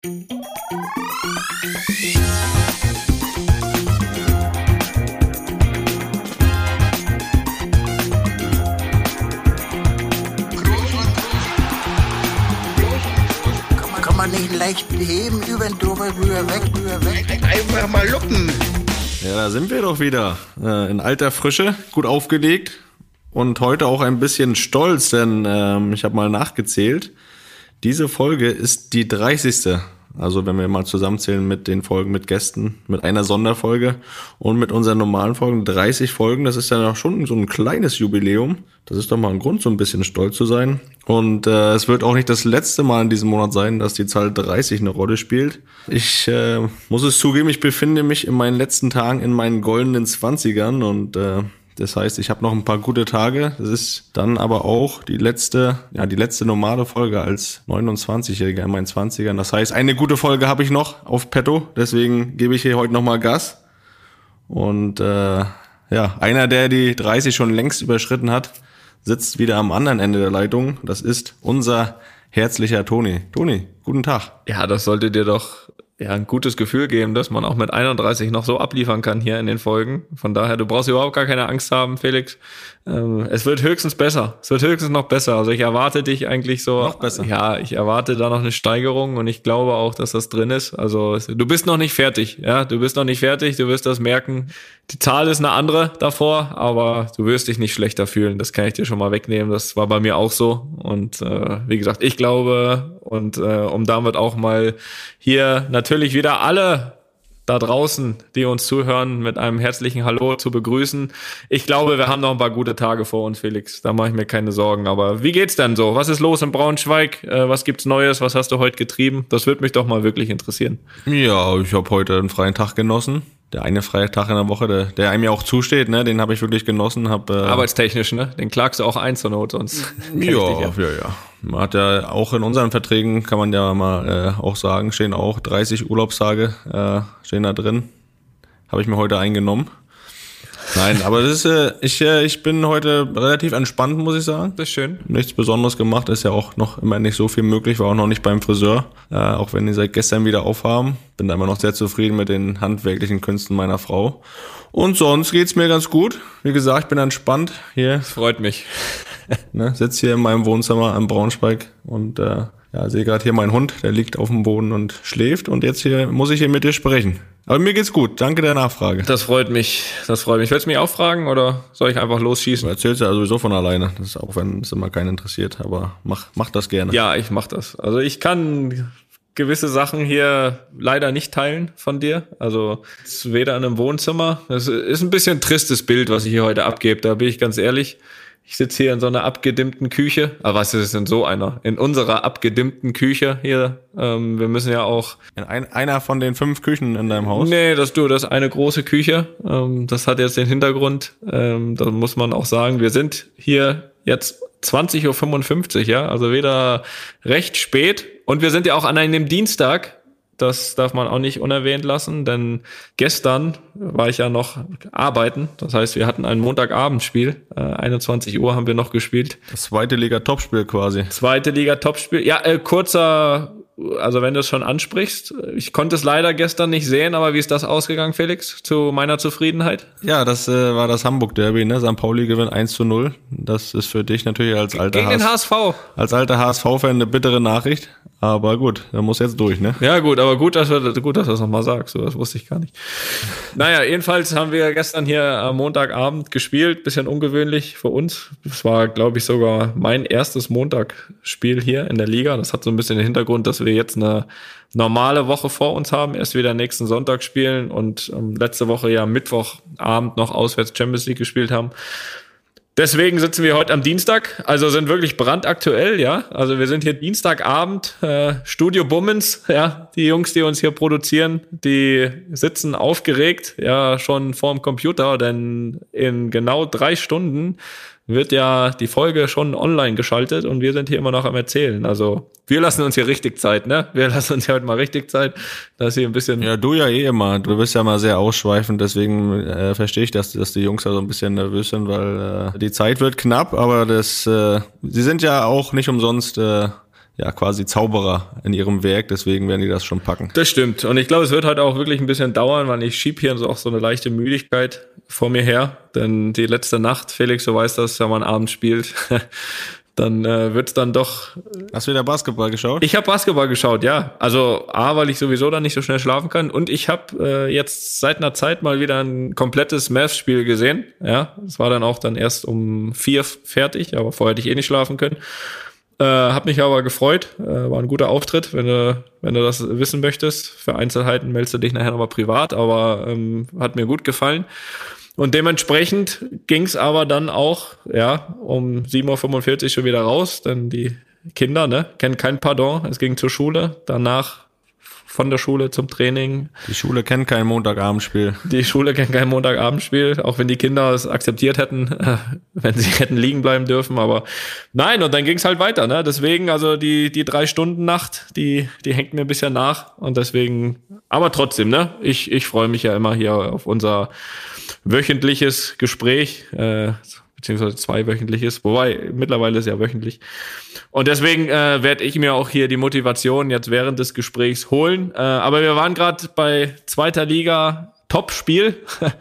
Kann man nicht leicht beheben, über den drüber, rüber, weg. Einfach mal luppen. Ja, da sind wir doch wieder. In alter Frische, gut aufgelegt und heute auch ein bisschen stolz, denn ich habe mal nachgezählt. Diese Folge ist die 30. Also wenn wir mal zusammenzählen mit den Folgen mit Gästen, mit einer Sonderfolge und mit unseren normalen Folgen, 30 Folgen, das ist ja noch schon so ein kleines Jubiläum. Das ist doch mal ein Grund, so ein bisschen stolz zu sein. Und es wird auch nicht das letzte Mal in diesem Monat sein, dass die Zahl 30 eine Rolle spielt. Ich muss es zugeben, ich befinde mich in meinen letzten Tagen in meinen goldenen 20ern und das heißt, ich habe noch ein paar gute Tage. Das ist dann aber auch die letzte normale Folge als 29-Jähriger in meinen 20ern. Das heißt, eine gute Folge habe ich noch auf petto. Deswegen gebe ich hier heute nochmal Gas. Und einer, der die 30 schon längst überschritten hat, sitzt wieder am anderen Ende der Leitung. Das ist unser herzlicher Toni. Toni, guten Tag. Ja, das sollte dir doch ein gutes Gefühl geben, dass man auch mit 31 noch so abliefern kann hier in den Folgen. Von daher, du brauchst überhaupt gar keine Angst haben, Felix. Es wird höchstens besser. Es wird höchstens noch besser. Also ich erwarte dich eigentlich so. Noch besser. Ja, ich erwarte da noch eine Steigerung und ich glaube auch, dass das drin ist. Also du bist noch nicht fertig. Ja, du bist noch nicht fertig. Du wirst das merken. Die Zahl ist eine andere davor, aber du wirst dich nicht schlechter fühlen. Das kann ich dir schon mal wegnehmen. Das war bei mir auch so. Und wie gesagt, ich glaube und um damit auch mal hier natürlich wieder alle da draußen, die uns zuhören, mit einem herzlichen Hallo zu begrüßen. Ich glaube, wir haben noch ein paar gute Tage vor uns, Felix. Da mache ich mir keine Sorgen. Aber wie geht's denn so? Was ist los in Braunschweig? Was gibt's Neues? Was hast du heute getrieben? Das würde mich doch mal wirklich interessieren. Ja, ich habe heute einen freien Tag genossen. Der eine freie Tag in der Woche, der einem ja auch zusteht, ne, den habe ich wirklich genossen. Arbeitstechnisch, ne? Den klagst du auch ein zur Not, sonst ja. Man hat ja auch in unseren Verträgen, kann man ja mal auch sagen, stehen auch 30 Urlaubstage stehen da drin. Habe ich mir heute eingenommen. Nein, aber das ist ich bin heute relativ entspannt, muss ich sagen. Das ist schön. Nichts Besonderes gemacht, ist ja auch noch immer nicht so viel möglich, war auch noch nicht beim Friseur, auch wenn die seit gestern wieder aufhaben. Bin da immer noch sehr zufrieden mit den handwerklichen Künsten meiner Frau. Und sonst geht's mir ganz gut. Wie gesagt, ich bin entspannt hier. Das freut mich. Sitz hier in meinem Wohnzimmer am Braunschweig und sehe gerade hier meinen Hund, der liegt auf dem Boden und schläft und jetzt muss ich hier mit dir sprechen. Aber mir geht's gut, danke der Nachfrage. Das freut mich. Willst du mich auch fragen oder soll ich einfach losschießen? Du erzählst ja sowieso von alleine, das ist auch wenn es immer keinen interessiert, aber mach das gerne. Ja, ich mach das. Also ich kann gewisse Sachen hier leider nicht teilen von dir. Also es ist weder in einem Wohnzimmer. Es ist ein bisschen ein tristes Bild, was ich hier heute abgebe, da bin ich ganz ehrlich. Ich sitze hier in so einer abgedimmten Küche. Aber was ist denn so einer? In unserer abgedimmten Küche hier. Wir müssen ja auch... In einer von den 5 Küchen in deinem Haus? Nee, das ist eine große Küche. Das hat jetzt den Hintergrund. Da muss man auch sagen, wir sind hier jetzt 20.55 Uhr, ja. Also wieder recht spät. Und wir sind ja auch an einem Dienstag. Das darf man auch nicht unerwähnt lassen, denn gestern war ich ja noch arbeiten. Das heißt, wir hatten ein Montagabendspiel. 21 Uhr haben wir noch gespielt. Das zweite Liga-Topspiel quasi. Zweite Liga-Topspiel. Ja, also wenn du es schon ansprichst. Ich konnte es leider gestern nicht sehen, aber wie ist das ausgegangen, Felix? Zu meiner Zufriedenheit? Ja, das war das Hamburg-Derby, ne? St. Pauli gewinnt 1:0. Das ist für dich natürlich als alter gegen den HSV. Als alter HSV-Fan eine bittere Nachricht. Aber gut, der muss jetzt durch, ne? Ja gut, aber gut, dass du das nochmal sagst. Das wusste ich gar nicht. Naja, jedenfalls haben wir gestern hier am Montagabend gespielt. Bisschen ungewöhnlich für uns. Es war, glaube ich, sogar mein erstes Montagsspiel hier in der Liga. Das hat so ein bisschen den Hintergrund, dass wir jetzt eine normale Woche vor uns haben. Erst wieder nächsten Sonntag spielen und letzte Woche ja Mittwochabend noch auswärts Champions League gespielt haben. Deswegen sitzen wir heute am Dienstag, also sind wirklich brandaktuell, ja. Also wir sind hier Dienstagabend, Studio Bummens, ja. Die Jungs, die uns hier produzieren, die sitzen aufgeregt, ja, schon vorm Computer, denn in genau 3 Stunden wird ja die Folge schon online geschaltet und wir sind hier immer noch am Erzählen. Also wir lassen uns hier richtig Zeit, ne? Wir lassen uns hier heute mal richtig Zeit, dass hier ein bisschen... Ja, du ja eh immer. Du bist ja mal sehr ausschweifend, deswegen verstehe ich, dass die Jungs da so ein bisschen nervös sind, weil die Zeit wird knapp, aber sie sind ja auch nicht umsonst ja quasi Zauberer in ihrem Werk, deswegen werden die das schon packen. Das stimmt. Und ich glaube, es wird halt auch wirklich ein bisschen dauern, weil ich schieb hier auch so eine leichte Müdigkeit vor mir her. Denn die letzte Nacht, Felix, du weißt das, wenn man abends spielt, dann wird's dann doch... Hast du wieder Basketball geschaut? Ich habe Basketball geschaut, ja. Also A, weil ich sowieso dann nicht so schnell schlafen kann. Und ich habe jetzt seit einer Zeit mal wieder ein komplettes Mavs-Spiel gesehen. Ja, es war dann auch dann erst um 4 fertig, aber vorher hätte ich nicht schlafen können. Hab mich aber gefreut. War ein guter Auftritt, wenn du das wissen möchtest. Für Einzelheiten meldest du dich nachher nochmal privat, aber hat mir gut gefallen. Und dementsprechend ging's aber dann auch um 7:45 Uhr schon wieder raus, denn die Kinder kennen kein Pardon. Es ging zur Schule, danach von der Schule zum Training. Die Schule kennt kein Montagabendspiel. Die Schule kennt kein Montagabendspiel, auch wenn die Kinder es akzeptiert hätten, wenn sie hätten liegen bleiben dürfen. Aber nein, und dann ging's halt weiter. Ne? Deswegen, also die 3-Stunden-Nacht, die hängt mir ein bisschen nach. Und deswegen, aber trotzdem, ne, ich freue mich ja immer hier auf unser wöchentliches Gespräch, beziehungsweise 2-wöchentliches, wobei mittlerweile ist ja wöchentlich. Und deswegen werde ich mir auch hier die Motivation jetzt während des Gesprächs holen. Aber wir waren gerade bei 2. Liga, Top-Spiel.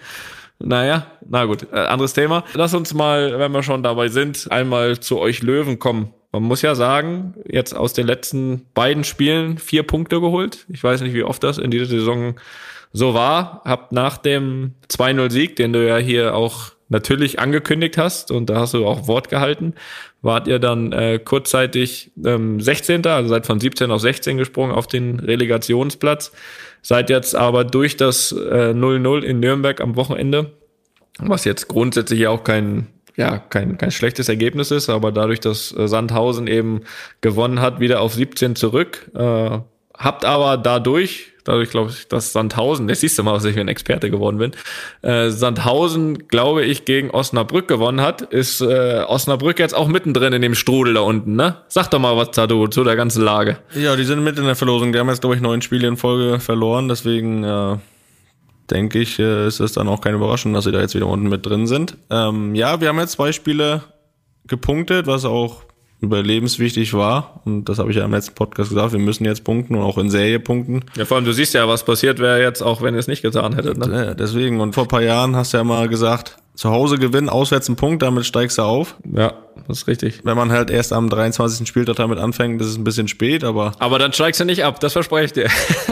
Na gut, anderes Thema. Lass uns mal, wenn wir schon dabei sind, einmal zu euch Löwen kommen. Man muss ja sagen, jetzt aus den letzten beiden Spielen 4 Punkte geholt. Ich weiß nicht, wie oft das in dieser Saison so war. Habt nach dem 2-0-Sieg, den du ja hier auch natürlich angekündigt hast, und da hast du auch Wort gehalten, wart ihr dann kurzzeitig 16., also seid von 17 auf 16 gesprungen auf den Relegationsplatz, seid jetzt aber durch das 0-0 in Nürnberg am Wochenende, was jetzt grundsätzlich ja auch kein schlechtes Ergebnis ist, aber dadurch, dass Sandhausen eben gewonnen hat, wieder auf 17 zurück, habt aber dadurch glaube ich, dass Sandhausen, das siehst du mal, dass ich ein Experte geworden bin, Sandhausen, glaube ich, gegen Osnabrück gewonnen hat, ist Osnabrück jetzt auch mittendrin in dem Strudel da unten, ne? Sag doch mal was dazu, zu der ganzen Lage. Ja, die sind mit in der Verlosung, die haben jetzt, glaube ich, 9 Spiele in Folge verloren, deswegen denke ich, ist es dann auch keine Überraschung, dass sie da jetzt wieder unten mit drin sind. Ja, wir haben jetzt 2 Spiele gepunktet, was auch überlebenswichtig war, und das habe ich ja im letzten Podcast gesagt, wir müssen jetzt punkten und auch in Serie punkten. Ja, vor allem, du siehst ja, was passiert wäre jetzt, auch wenn ihr es nicht getan hättet. Ne? Ja, deswegen, und vor ein paar Jahren hast du ja mal gesagt, zu Hause gewinnen, auswärts einen Punkt, damit steigst du auf. Ja, das ist richtig. Wenn man halt erst am 23. Spieltag damit anfängt, das ist ein bisschen spät, aber... Aber dann steigst du nicht ab, das verspreche ich dir.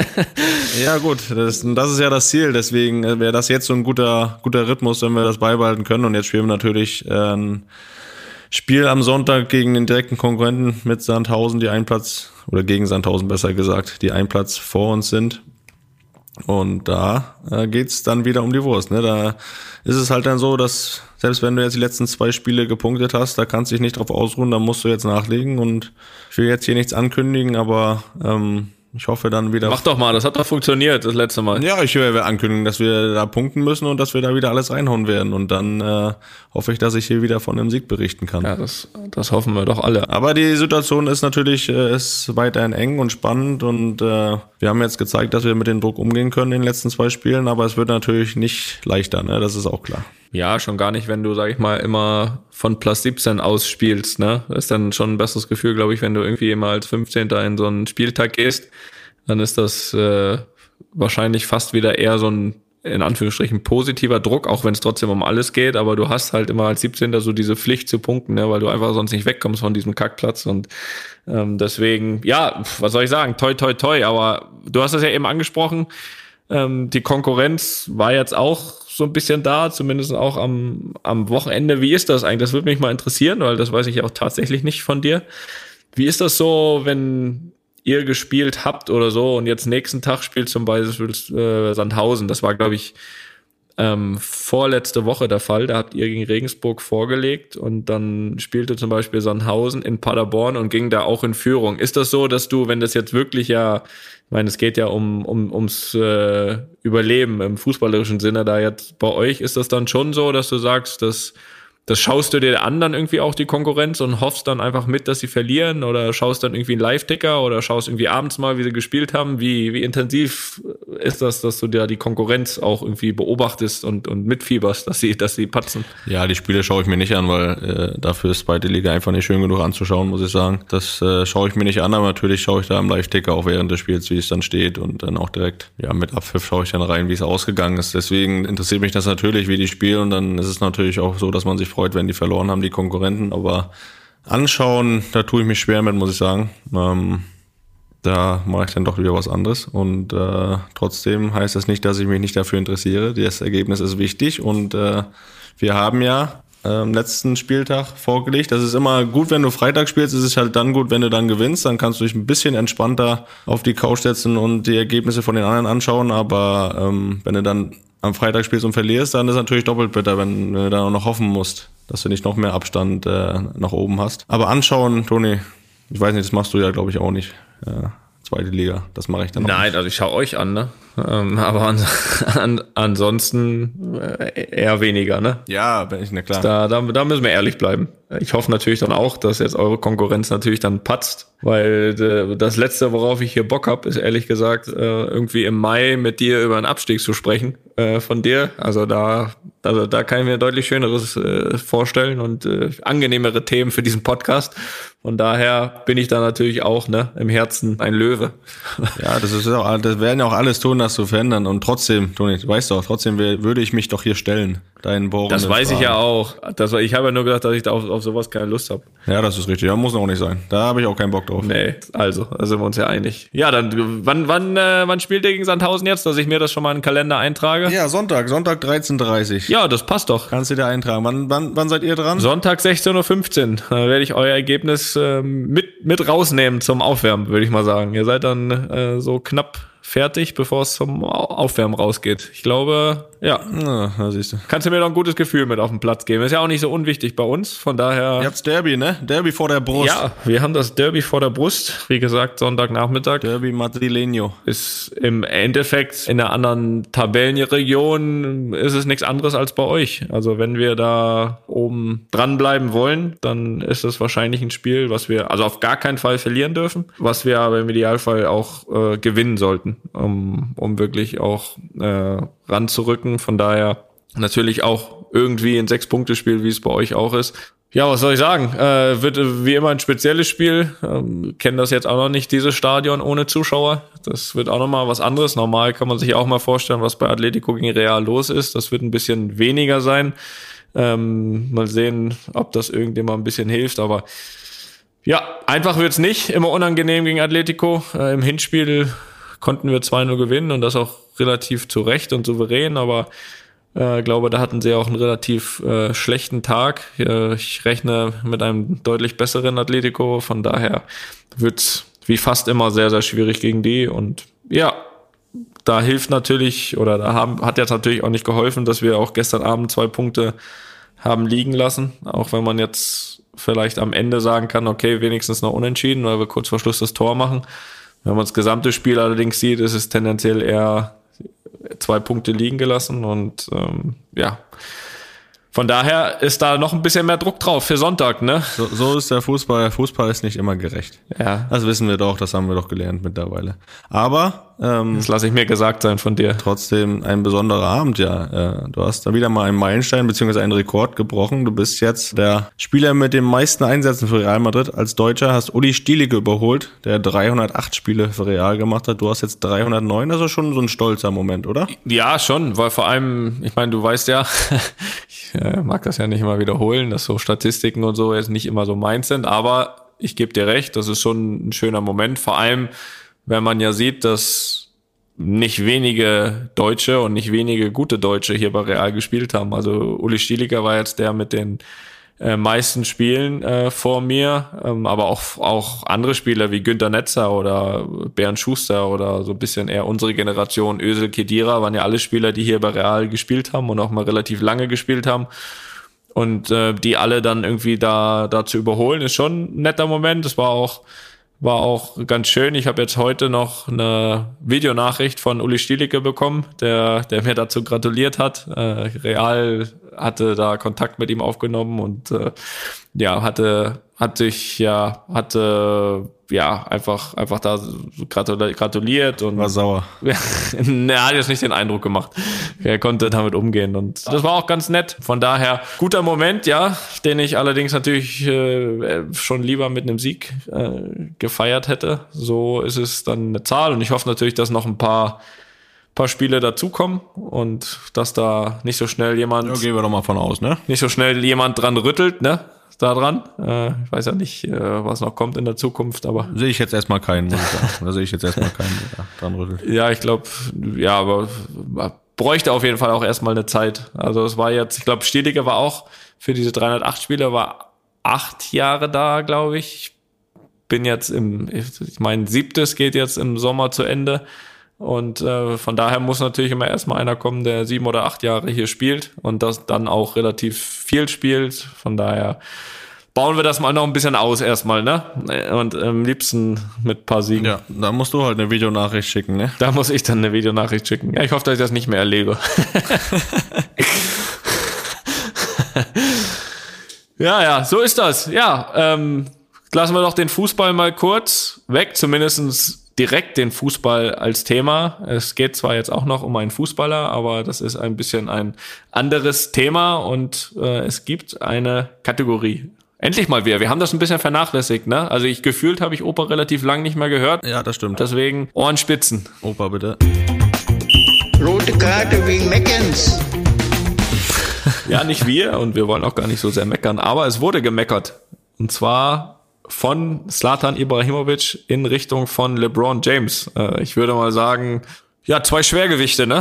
Ja gut, das ist ja das Ziel, deswegen wäre das jetzt so ein guter Rhythmus, wenn wir das beibehalten können, und jetzt spielen wir natürlich ein Spiel am Sonntag gegen den direkten Konkurrenten mit Sandhausen, die einen Platz, oder gegen Sandhausen besser gesagt, die einen Platz vor uns sind. Und da geht's dann wieder um die Wurst. Ne? Da ist es halt dann so, dass selbst wenn du jetzt die letzten 2 Spiele gepunktet hast, da kannst du dich nicht drauf ausruhen, da musst du jetzt nachlegen. Und ich will jetzt hier nichts ankündigen, aber ich hoffe dann wieder... Mach doch mal, das hat doch funktioniert das letzte Mal. Ja, ich will ankündigen, dass wir da punkten müssen und dass wir da wieder alles reinhauen werden. Und dann hoffe ich, dass ich hier wieder von einem Sieg berichten kann. Ja, das hoffen wir doch alle. Aber die Situation ist natürlich ist weiterhin eng und spannend. Und wir haben jetzt gezeigt, dass wir mit dem Druck umgehen können in den letzten 2 Spielen. Aber es wird natürlich nicht leichter, ne? Das ist auch klar. Ja, schon gar nicht, wenn du, sag ich mal, immer von Platz 17 ausspielst, ne? Das ist dann schon ein besseres Gefühl, glaube ich, wenn du irgendwie immer als 15. in so einen Spieltag gehst. Dann ist das wahrscheinlich fast wieder eher so ein, in Anführungsstrichen, positiver Druck, auch wenn es trotzdem um alles geht. Aber du hast halt immer als 17. so diese Pflicht zu punkten, ne? Weil du einfach sonst nicht wegkommst von diesem Kackplatz. Und deswegen, ja, was soll ich sagen? Toi, toi, toi. Aber du hast es ja eben angesprochen, die Konkurrenz war jetzt auch so ein bisschen da, zumindest auch am Wochenende. Wie ist das eigentlich? Das würde mich mal interessieren, weil das weiß ich auch tatsächlich nicht von dir. Wie ist das so, wenn ihr gespielt habt oder so und jetzt nächsten Tag spielt zum Beispiel Sandhausen? Das war, glaube ich, vorletzte Woche der Fall. Da habt ihr gegen Regensburg vorgelegt und dann spielte zum Beispiel Sandhausen in Paderborn und ging da auch in Führung. Ist das so, dass du, wenn das jetzt wirklich ja, ich meine, es geht ja ums Überleben im fußballerischen Sinne da jetzt bei euch, ist das dann schon so, dass du sagst, das schaust du dir an dann irgendwie auch die Konkurrenz und hoffst dann einfach mit, dass sie verlieren, oder schaust dann irgendwie einen Live-Ticker oder schaust irgendwie abends mal, wie sie gespielt haben? Wie intensiv ist das, dass du da die Konkurrenz auch irgendwie beobachtest und mitfieberst, dass sie patzen? Ja, die Spiele schaue ich mir nicht an, weil dafür ist zweite Liga einfach nicht schön genug anzuschauen, muss ich sagen. Das schaue ich mir nicht an, aber natürlich schaue ich da im Live-Ticker auch während des Spiels, wie es dann steht und dann auch direkt, ja, mit Abpfiff schaue ich dann rein, wie es ausgegangen ist. Deswegen interessiert mich das natürlich, wie die spielen und dann ist es natürlich auch so, dass man sich freut, wenn die verloren haben, die Konkurrenten, aber anschauen, da tue ich mich schwer mit, muss ich sagen. Da mache ich dann doch lieber was anderes und trotzdem heißt das nicht, dass ich mich nicht dafür interessiere. Das Ergebnis ist wichtig und wir haben ja letzten Spieltag vorgelegt. Das ist immer gut, wenn du Freitag spielst, ist es halt dann gut, wenn du dann gewinnst, dann kannst du dich ein bisschen entspannter auf die Couch setzen und die Ergebnisse von den anderen anschauen, aber wenn du dann am Freitag spielst und verlierst, dann ist es natürlich doppelt bitter, wenn du dann auch noch hoffen musst, dass du nicht noch mehr Abstand nach oben hast. Aber anschauen, Toni, ich weiß nicht, das machst du ja, glaube ich, auch nicht. Zweite Liga, das mache ich dann auch. Nein, also ich schaue euch an, ne? Aber ansonsten eher weniger, ne? Ja, bin ich, na klar. Da müssen wir ehrlich bleiben. Ich hoffe natürlich dann auch, dass jetzt eure Konkurrenz natürlich dann patzt, weil das Letzte, worauf ich hier Bock habe, ist ehrlich gesagt irgendwie im Mai mit dir über einen Abstieg zu sprechen von dir. Also da kann ich mir deutlich Schöneres vorstellen und angenehmere Themen für diesen Podcast. Von daher bin ich da natürlich auch im Herzen ein Löwe. Ja, das werden ja auch alles tun, das zu verändern. Und trotzdem, Toni, du weißt doch, trotzdem würde ich mich doch hier stellen. Deinen Bohren. Das weiß ich ja auch. Ich habe ja nur gedacht, dass ich da auf sowas keine Lust habe. Ja, das ist richtig. Ja, muss auch nicht sein. Da habe ich auch keinen Bock drauf. Nee, also, da sind wir uns ja einig. Ja, dann, wann spielt ihr gegen Sandhausen jetzt, dass ich mir das schon mal in den Kalender eintrage? Ja, Sonntag 13:30. Ja, das passt doch. Kannst du dir eintragen. Wann seid ihr dran? Sonntag 16:15 Uhr. Da werde ich euer Ergebnis mit rausnehmen zum Aufwärmen, würde ich mal sagen. Ihr seid dann so knapp fertig, bevor es zum Aufwärmen rausgeht. Ich glaube, ja. Na, siehst du. Kannst du mir doch ein gutes Gefühl mit auf den Platz geben. Ist ja auch nicht so unwichtig bei uns, von daher. Ihr habt's Derby, ne? Derby vor der Brust. Ja, wir haben das Derby vor der Brust. Wie gesagt, Sonntagnachmittag. Derby Madrileño. Ist im Endeffekt in einer anderen Tabellenregion ist es nichts anderes als bei euch. Also wenn wir da oben dranbleiben wollen, dann ist es wahrscheinlich ein Spiel, was wir also auf gar keinen Fall verlieren dürfen, was wir aber im Idealfall auch gewinnen sollten, um wirklich auch ranzurücken. Von daher natürlich auch irgendwie ein 6-Punkte-Spiel, wie es bei euch auch ist. Ja, was soll ich sagen? Wird wie immer ein spezielles Spiel. Kennen das jetzt auch noch nicht, dieses Stadion ohne Zuschauer. Das wird auch nochmal was anderes. Normal kann man sich auch mal vorstellen, was bei Atletico gegen Real los ist. Das wird ein bisschen weniger sein. Mal sehen, ob das irgendjemand ein bisschen hilft. Aber ja, einfach wird's nicht. Immer unangenehm gegen Atletico. Im Hinspiel konnten wir 2-0 gewinnen und das auch relativ zu Recht und souverän, aber glaube, da hatten sie auch einen relativ schlechten Tag. Ich rechne mit einem deutlich besseren Atletico, von daher wird's wie fast immer sehr, sehr schwierig gegen die und ja, da hilft natürlich oder hat jetzt natürlich auch nicht geholfen, dass wir auch gestern Abend 2 Punkte haben liegen lassen, auch wenn man jetzt vielleicht am Ende sagen kann, okay, wenigstens noch unentschieden, weil wir kurz vor Schluss das Tor machen. Wenn man das gesamte Spiel allerdings sieht, ist es tendenziell eher 2 Punkte liegen gelassen und ja, von daher ist da noch ein bisschen mehr Druck drauf für Sonntag, ne? So ist der Fußball. Fußball ist nicht immer gerecht. Ja. Das wissen wir doch, das haben wir doch gelernt mittlerweile. Aber das lasse ich mir gesagt sein von dir. Trotzdem ein besonderer Abend, ja. Du hast da wieder mal einen Meilenstein bzw. einen Rekord gebrochen. Du bist jetzt der Spieler mit den meisten Einsätzen für Real Madrid. Als Deutscher hast Uli Stielicke überholt, der 308 Spiele für Real gemacht hat. Du hast jetzt 309, das ist schon so ein stolzer Moment, oder? Ja, schon, weil vor allem, ich meine, du weißt ja, ich mag das ja nicht immer wiederholen, dass so Statistiken und so jetzt nicht immer so meins sind, aber ich gebe dir recht, das ist schon ein schöner Moment, vor allem, wenn man ja sieht, dass nicht wenige Deutsche und nicht wenige gute Deutsche hier bei Real gespielt haben. Also Uli Stielicke war jetzt der mit den meisten Spielen vor mir, aber auch andere Spieler wie Günther Netzer oder Bernd Schuster oder so ein bisschen eher unsere Generation, Özil, Khedira, waren ja alle Spieler, die hier bei Real gespielt haben und auch mal relativ lange gespielt haben. Und die alle dann irgendwie da zu überholen, ist schon ein netter Moment. Das war auch ganz schön. Ich habe jetzt heute noch eine Videonachricht von Uli Stielicke bekommen, der mir dazu gratuliert hat. Real hatte da Kontakt mit ihm aufgenommen und hatte einfach da gratuliert und War sauer. er hat jetzt nicht den Eindruck gemacht. Er konnte damit umgehen und das war auch ganz nett. Von daher guter Moment, ja, den ich allerdings natürlich schon lieber mit einem Sieg gefeiert hätte. So ist es dann eine Zahl und ich hoffe natürlich, dass noch ein paar Spiele dazukommen und dass da nicht so schnell jemand... Ja, gehen wir doch mal von aus, ne? Nicht so schnell jemand dran rüttelt, ne? Da dran. Ich weiß ja nicht, was noch kommt in der Zukunft, aber... Sehe ich jetzt erstmal keinen, muss ich sagen. Da sehe ich jetzt erstmal keinen, der dran rüttelt. Ja, ich glaube, ja, aber bräuchte auf jeden Fall auch erstmal eine Zeit. Also es war jetzt, ich glaube, Stielicke war auch für diese 308 Spiele, war 8 Jahre da, glaube ich. Bin jetzt mein 7. geht jetzt im Sommer zu Ende. Und von daher muss natürlich immer erstmal einer kommen, der 7 oder 8 Jahre hier spielt und das dann auch relativ viel spielt. Von daher bauen wir das mal noch ein bisschen aus erstmal, ne? Und am liebsten mit ein paar Siegen. Ja, da musst du halt eine Videonachricht schicken, ne? Da muss ich dann eine Videonachricht schicken. Ja, ich hoffe, dass ich das nicht mehr erlebe. Ja, so ist das. Ja, lassen wir doch den Fußball mal kurz weg, zumindestens direkt den Fußball als Thema. Es geht zwar jetzt auch noch um einen Fußballer, aber das ist ein bisschen ein anderes Thema und es gibt eine Kategorie. Endlich mal wieder. Wir haben das ein bisschen vernachlässigt, ne? Also gefühlt habe ich Opa relativ lang nicht mehr gehört. Ja, das stimmt. Deswegen Ohrenspitzen. Opa, bitte. Rote Karte wegen Meckerns. Ja, nicht wir und wir wollen auch gar nicht so sehr meckern, aber es wurde gemeckert. Und zwar von Zlatan Ibrahimovic in Richtung von LeBron James. Ich würde mal sagen, ja, 2 Schwergewichte, ne?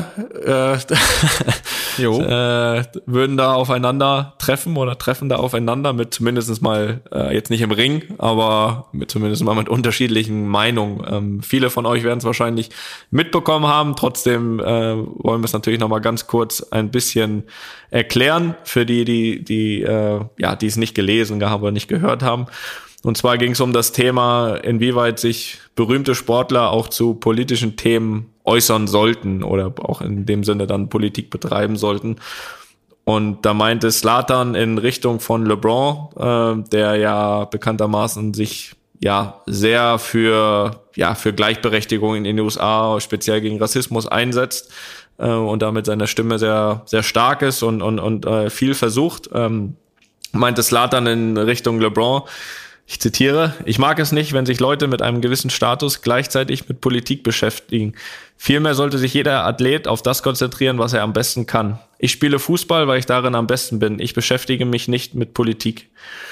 Jo. Würden da aufeinander treffen oder treffen da aufeinander mit zumindest mal, jetzt nicht im Ring, aber zumindest mal mit unterschiedlichen Meinungen. Viele von euch werden es wahrscheinlich mitbekommen haben. Trotzdem wollen wir es natürlich nochmal ganz kurz ein bisschen erklären für die es nicht gelesen haben oder nicht gehört haben. Und zwar ging es um das Thema, inwieweit sich berühmte Sportler auch zu politischen Themen äußern sollten oder auch in dem Sinne dann Politik betreiben sollten. Und da meinte Zlatan in Richtung von LeBron, der ja bekanntermaßen sich ja sehr für Gleichberechtigung in den USA, speziell gegen Rassismus einsetzt und damit seine Stimme sehr, sehr stark ist und viel versucht, meinte Zlatan in Richtung LeBron, ich zitiere, ich mag es nicht, wenn sich Leute mit einem gewissen Status gleichzeitig mit Politik beschäftigen. Vielmehr sollte sich jeder Athlet auf das konzentrieren, was er am besten kann. Ich spiele Fußball, weil ich darin am besten bin. Ich beschäftige mich nicht mit Politik.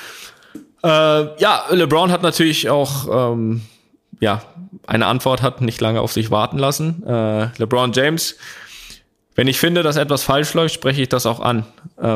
LeBron hat natürlich auch eine Antwort, hat nicht lange auf sich warten lassen. LeBron James, wenn ich finde, dass etwas falsch läuft, spreche ich das auch an.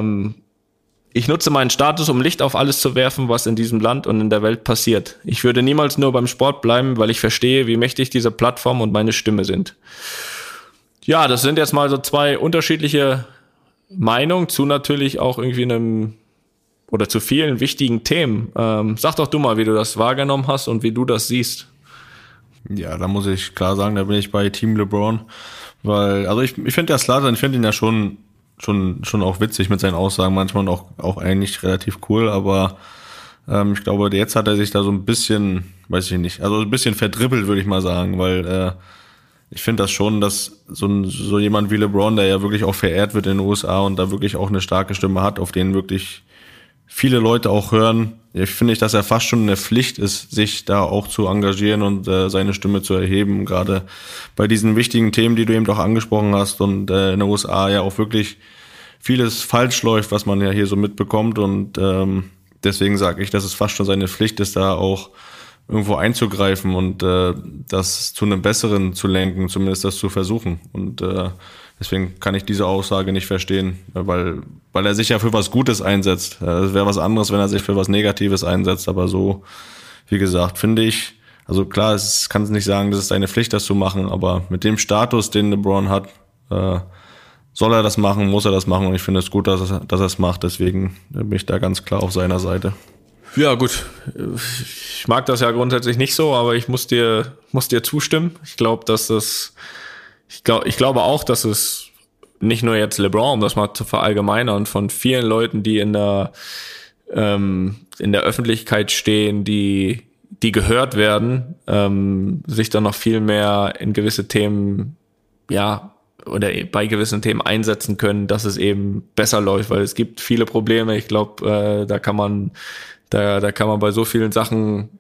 Ich nutze meinen Status, um Licht auf alles zu werfen, was in diesem Land und in der Welt passiert. Ich würde niemals nur beim Sport bleiben, weil ich verstehe, wie mächtig diese Plattform und meine Stimme sind. Ja, das sind jetzt mal so 2 unterschiedliche Meinungen zu natürlich auch irgendwie zu vielen wichtigen Themen. Sag doch du mal, wie du das wahrgenommen hast und wie du das siehst. Ja, da muss ich klar sagen, da bin ich bei Team LeBron, weil, also ich finde der Zlatan, ich finde ihn ja schon auch witzig mit seinen Aussagen, manchmal auch eigentlich relativ cool, aber ich glaube, jetzt hat er sich da so ein bisschen, weiß ich nicht, also ein bisschen verdribbelt, würde ich mal sagen, weil ich finde das schon, dass so jemand wie LeBron, der ja wirklich auch verehrt wird in den USA und da wirklich auch eine starke Stimme hat, auf den wirklich viele Leute auch hören, finde ich, dass er fast schon eine Pflicht ist, sich da auch zu engagieren und seine Stimme zu erheben, gerade bei diesen wichtigen Themen, die du eben auch angesprochen hast und in den USA ja auch wirklich vieles falsch läuft, was man ja hier so mitbekommt und deswegen sage ich, dass es fast schon seine Pflicht ist, da auch irgendwo einzugreifen und das zu einem Besseren zu lenken, zumindest das zu versuchen und deswegen kann ich diese Aussage nicht verstehen, weil er sich ja für was Gutes einsetzt. Es wäre was anderes, wenn er sich für was Negatives einsetzt, aber so, wie gesagt, finde ich, also klar, es kann nicht sagen, das ist seine Pflicht, das zu machen, aber mit dem Status, den LeBron hat, soll er das machen, muss er das machen und ich finde es gut, dass er es macht, deswegen bin ich da ganz klar auf seiner Seite. Ja, gut. Ich mag das ja grundsätzlich nicht so, aber ich muss dir zustimmen. Ich glaube, ich glaube auch, dass es nicht nur jetzt LeBron, um das mal zu verallgemeinern, von vielen Leuten, die in der Öffentlichkeit stehen, die die gehört werden, sich dann noch viel mehr in gewisse Themen, ja, oder bei gewissen Themen einsetzen können, dass es eben besser läuft, weil es gibt viele Probleme. Ich glaube, da kann man bei so vielen Sachen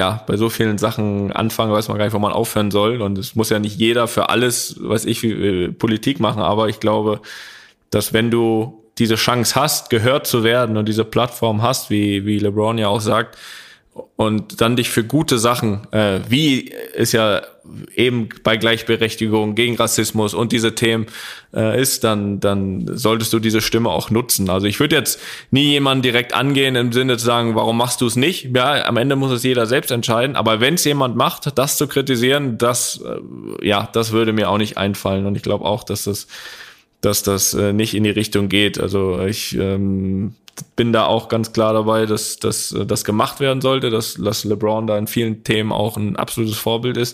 anfangen, weiß man gar nicht, wo man aufhören soll. Und es muss ja nicht jeder für alles, Politik machen, aber ich glaube, dass wenn du diese Chance hast, gehört zu werden und diese Plattform hast, wie LeBron ja auch sagt, und dann dich für gute Sachen, wie ist ja eben bei Gleichberechtigung, gegen Rassismus und diese Themen ist, dann solltest du diese Stimme auch nutzen. Also ich würde jetzt nie jemanden direkt angehen im Sinne zu sagen, warum machst du es nicht? Ja, am Ende muss es jeder selbst entscheiden, aber wenn es jemand macht, das zu kritisieren, das würde mir auch nicht einfallen. Und ich glaube auch, dass das nicht in die Richtung geht. Also ich bin da auch ganz klar dabei, dass das gemacht werden sollte, dass LeBron da in vielen Themen auch ein absolutes Vorbild ist.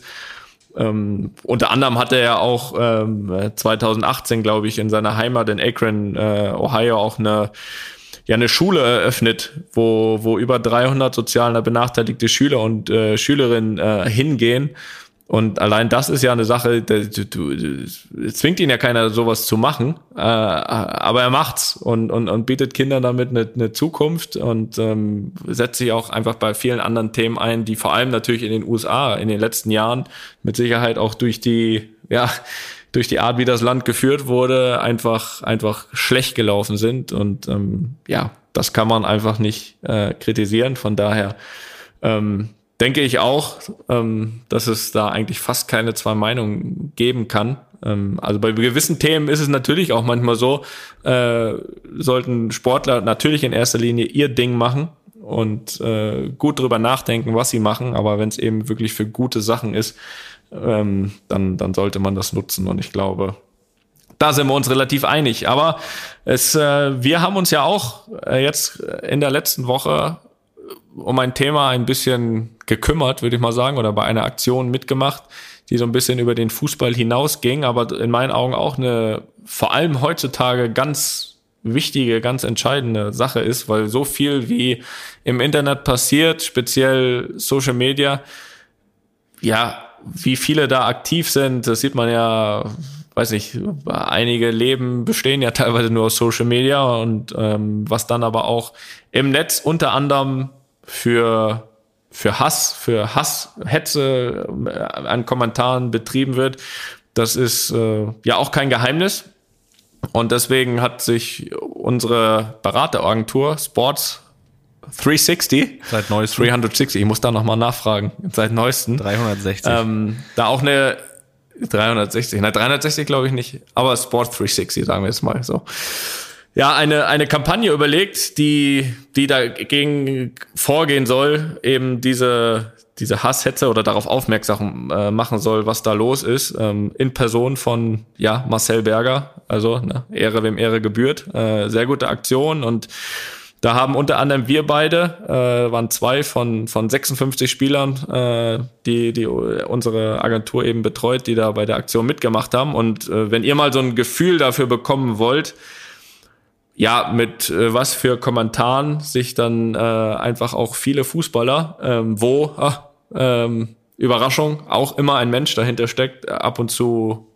Unter anderem hat er ja auch 2018, glaube ich, in seiner Heimat in Akron, Ohio, auch eine Schule eröffnet, wo über 300 sozial benachteiligte Schüler und Schülerinnen hingehen. Und allein das ist ja eine Sache, es zwingt ihn ja keiner, sowas zu machen, aber er macht's und bietet Kindern damit eine Zukunft und setzt sich auch einfach bei vielen anderen Themen ein, die vor allem natürlich in den USA in den letzten Jahren mit Sicherheit auch durch die Art, wie das Land geführt wurde, einfach schlecht gelaufen sind. Und das kann man einfach nicht kritisieren. Von daher denke ich auch, dass es da eigentlich fast keine zwei Meinungen geben kann. Also bei gewissen Themen ist es natürlich auch manchmal so, sollten Sportler natürlich in erster Linie ihr Ding machen und gut drüber nachdenken, was sie machen. Aber wenn es eben wirklich für gute Sachen ist, dann sollte man das nutzen. Und ich glaube, da sind wir uns relativ einig. Aber wir haben uns ja auch jetzt in der letzten Woche um ein Thema ein bisschen gekümmert, würde ich mal sagen, oder bei einer Aktion mitgemacht, die so ein bisschen über den Fußball hinausging, aber in meinen Augen auch eine vor allem heutzutage ganz wichtige, ganz entscheidende Sache ist, weil so viel wie im Internet passiert, speziell Social Media, ja, wie viele da aktiv sind, das sieht man ja, weiß nicht, einige Leben bestehen ja teilweise nur aus Social Media und was dann aber auch im Netz unter anderem für Hass, Hetze an Kommentaren betrieben wird, das ist ja auch kein Geheimnis. Und deswegen hat sich unsere Berateragentur Sports 360, seit neuestem 360, ich muss da nochmal nachfragen, seit neuestem 360. Da auch eine 360 glaube ich nicht, aber Sports 360 sagen wir jetzt mal so. Ja, eine Kampagne überlegt, die dagegen vorgehen soll, eben diese Hasshetze oder darauf aufmerksam machen soll, was da los ist, in Person von Marcel Berger, also Ehre wem Ehre gebührt, sehr gute Aktion. Und da haben unter anderem wir beide, waren 2 von 56 Spielern, die unsere Agentur eben betreut, die da bei der Aktion mitgemacht haben. Und wenn ihr mal so ein Gefühl dafür bekommen wollt, ja, mit was für Kommentaren sich dann einfach auch viele Fußballer, Überraschung, auch immer ein Mensch dahinter steckt, ab und zu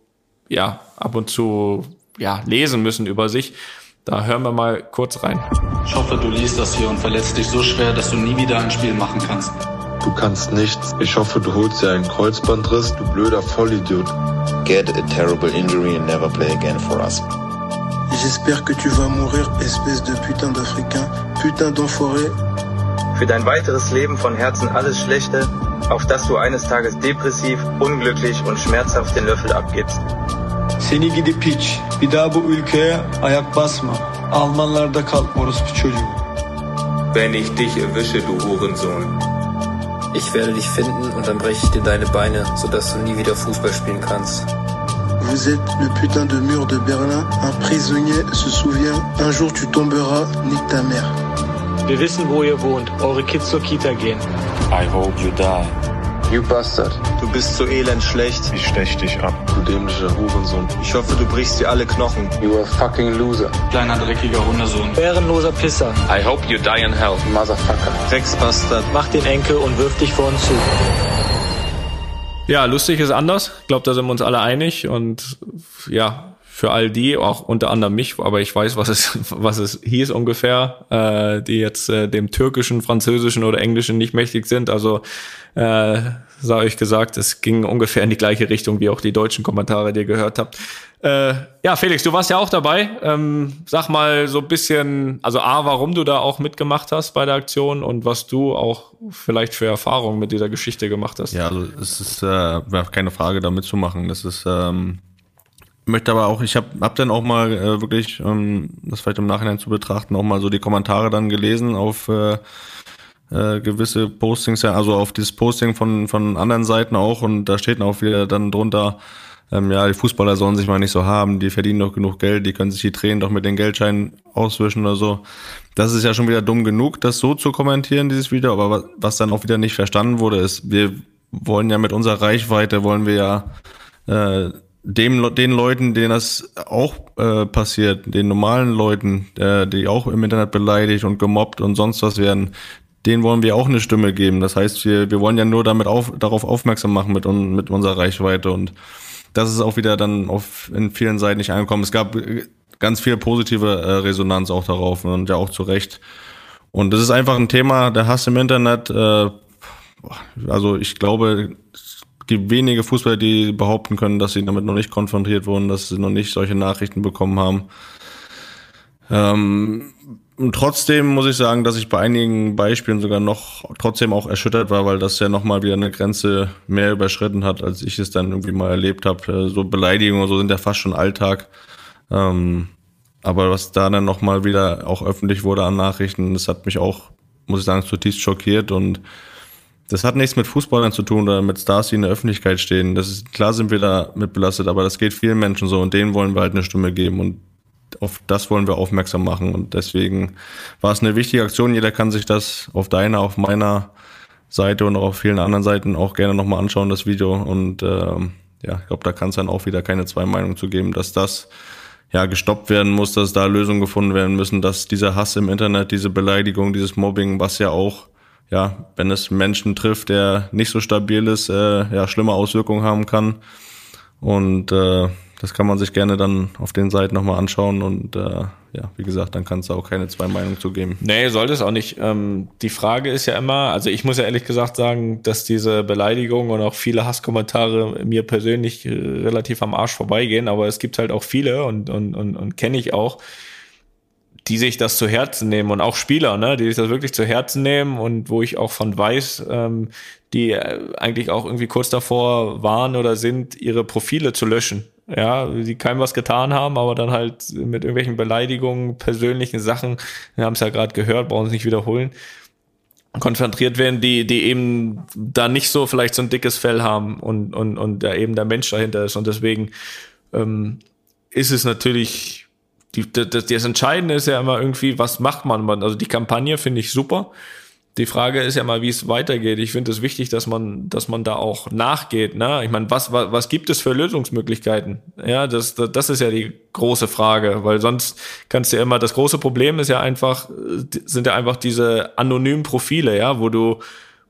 lesen müssen über sich. Da hören wir mal kurz rein. Ich hoffe, du liest das hier und verletzt dich so schwer, dass du nie wieder ein Spiel machen kannst. Du kannst nichts. Ich hoffe, du holst dir einen Kreuzbandriss, du blöder Vollidiot. Get a terrible injury and never play again for us. J'espère que tu vas mourir, espèce de putain d'Africain, putain d'enfoiré. Für dein weiteres Leben von Herzen alles Schlechte, auf dass du eines Tages depressiv, unglücklich und schmerzhaft den Löffel abgibst. Seni gidi piç, bir daha bu ülkeye ayak basma. Almanlarda kal, orospu çocuğu. Wenn ich dich erwische, du Hurensohn. Ich werde dich finden und dann breche ich dir deine Beine, sodass du nie wieder Fußball spielen kannst. Vous êtes le putain de mur de Berlin. Un prisonnier se souvient, un jour tu tomberas, nique ta mère. Wir wissen, wo ihr wohnt. Eure Kids zur Kita gehen. I hope you die. You bastard. Du bist so elend schlecht. Ich stech dich ab, du dämlicher Hurensohn. Ich hoffe, du brichst dir alle Knochen. You a fucking loser. Kleiner dreckiger Hundesohn. Ehrenloser Pisser. I hope you die in hell. Motherfucker. Drecksbastard. Mach den Enkel und wirf dich vor uns zu. Ja, lustig ist anders. Ich glaube, da sind wir uns alle einig. Und ja, für all die, auch unter anderem mich, aber ich weiß, was es hieß ungefähr, die jetzt dem Türkischen, Französischen oder Englischen nicht mächtig sind. Also sei euch gesagt, es ging ungefähr in die gleiche Richtung, wie auch die deutschen Kommentare, die ihr gehört habt. Ja, Felix, du warst ja auch dabei. Sag mal so ein bisschen, also A, warum du da auch mitgemacht hast bei der Aktion und was du auch vielleicht für Erfahrungen mit dieser Geschichte gemacht hast. Ja, also es ist keine Frage, da mitzumachen. Das ist möchte aber auch, ich hab dann auch mal wirklich, das vielleicht im Nachhinein zu betrachten, auch mal so die Kommentare dann gelesen auf gewisse Postings, also auf dieses Posting von anderen Seiten auch, und da steht auch wieder dann drunter, ja, die Fußballer sollen sich mal nicht so haben, die verdienen doch genug Geld, die können sich die Tränen doch mit den Geldscheinen auswischen oder so. Das ist ja schon wieder dumm genug, das so zu kommentieren, dieses Video, aber was dann auch wieder nicht verstanden wurde, ist, wir wollen ja mit unserer Reichweite, wollen wir ja den Leuten, denen das auch passiert, den normalen Leuten, die auch im Internet beleidigt und gemobbt und sonst was werden, denen wollen wir auch eine Stimme geben. Das heißt, wir wollen ja nur darauf aufmerksam machen mit unserer Reichweite, und das ist auch wieder dann in vielen Seiten nicht angekommen. Es gab ganz viel positive Resonanz auch darauf, und ja auch zu Recht. Und das ist einfach ein Thema, der Hass im Internet. Also ich glaube, es gibt wenige Fußballer, die behaupten können, dass sie damit noch nicht konfrontiert wurden, dass sie noch nicht solche Nachrichten bekommen haben. Und trotzdem muss ich sagen, dass ich bei einigen Beispielen sogar noch trotzdem auch erschüttert war, weil das ja nochmal wieder eine Grenze mehr überschritten hat, als ich es dann irgendwie mal erlebt habe. So Beleidigungen und so sind ja fast schon Alltag. Aber was da dann nochmal wieder auch öffentlich wurde an Nachrichten, das hat mich auch, muss ich sagen, zutiefst schockiert. Und das hat nichts mit Fußballern zu tun oder mit Stars, die in der Öffentlichkeit stehen. Klar sind wir da mit belastet, aber das geht vielen Menschen so, und denen wollen wir halt eine Stimme geben, und auf das wollen wir aufmerksam machen, und deswegen war es eine wichtige Aktion. Jeder kann sich das auf meiner Seite und auch auf vielen anderen Seiten auch gerne nochmal anschauen, das Video, und ja, ich glaube, da kann es dann auch wieder keine zwei Meinungen zu geben, dass das ja gestoppt werden muss, dass da Lösungen gefunden werden müssen, dass dieser Hass im Internet, diese Beleidigung, dieses Mobbing, was ja auch, ja, wenn es Menschen trifft, der nicht so stabil ist, ja, schlimme Auswirkungen haben kann, und das kann man sich gerne dann auf den Seiten nochmal anschauen, und ja, wie gesagt, dann kann es auch keine zwei Meinungen zu geben. Nee, sollte es auch nicht. Die Frage ist ja immer, also ich muss ja ehrlich gesagt sagen, dass diese Beleidigungen und auch viele Hasskommentare mir persönlich relativ am Arsch vorbeigehen, aber es gibt halt auch viele und kenne ich auch, die sich das zu Herzen nehmen, und auch Spieler, ne, die sich das wirklich zu Herzen nehmen, und wo ich auch von weiß, die eigentlich auch irgendwie kurz davor waren oder sind, ihre Profile zu löschen. Ja, die keinem was getan haben, aber dann halt mit irgendwelchen Beleidigungen, persönlichen Sachen, wir haben es ja gerade gehört, brauchen es nicht wiederholen, konfrontiert werden, die eben da nicht so vielleicht so ein dickes Fell haben und da eben der Mensch dahinter ist. Und deswegen ist es natürlich, das Entscheidende ist ja immer irgendwie, was macht man? Also die Kampagne finde ich super. Die Frage ist ja mal, wie es weitergeht. Ich finde es wichtig, dass man da auch nachgeht, ne? Ich meine, was gibt es für Lösungsmöglichkeiten? Ja, das ist ja die große Frage, weil sonst kannst du ja immer, das große Problem ist ja einfach, sind ja einfach diese anonymen Profile, ja, wo du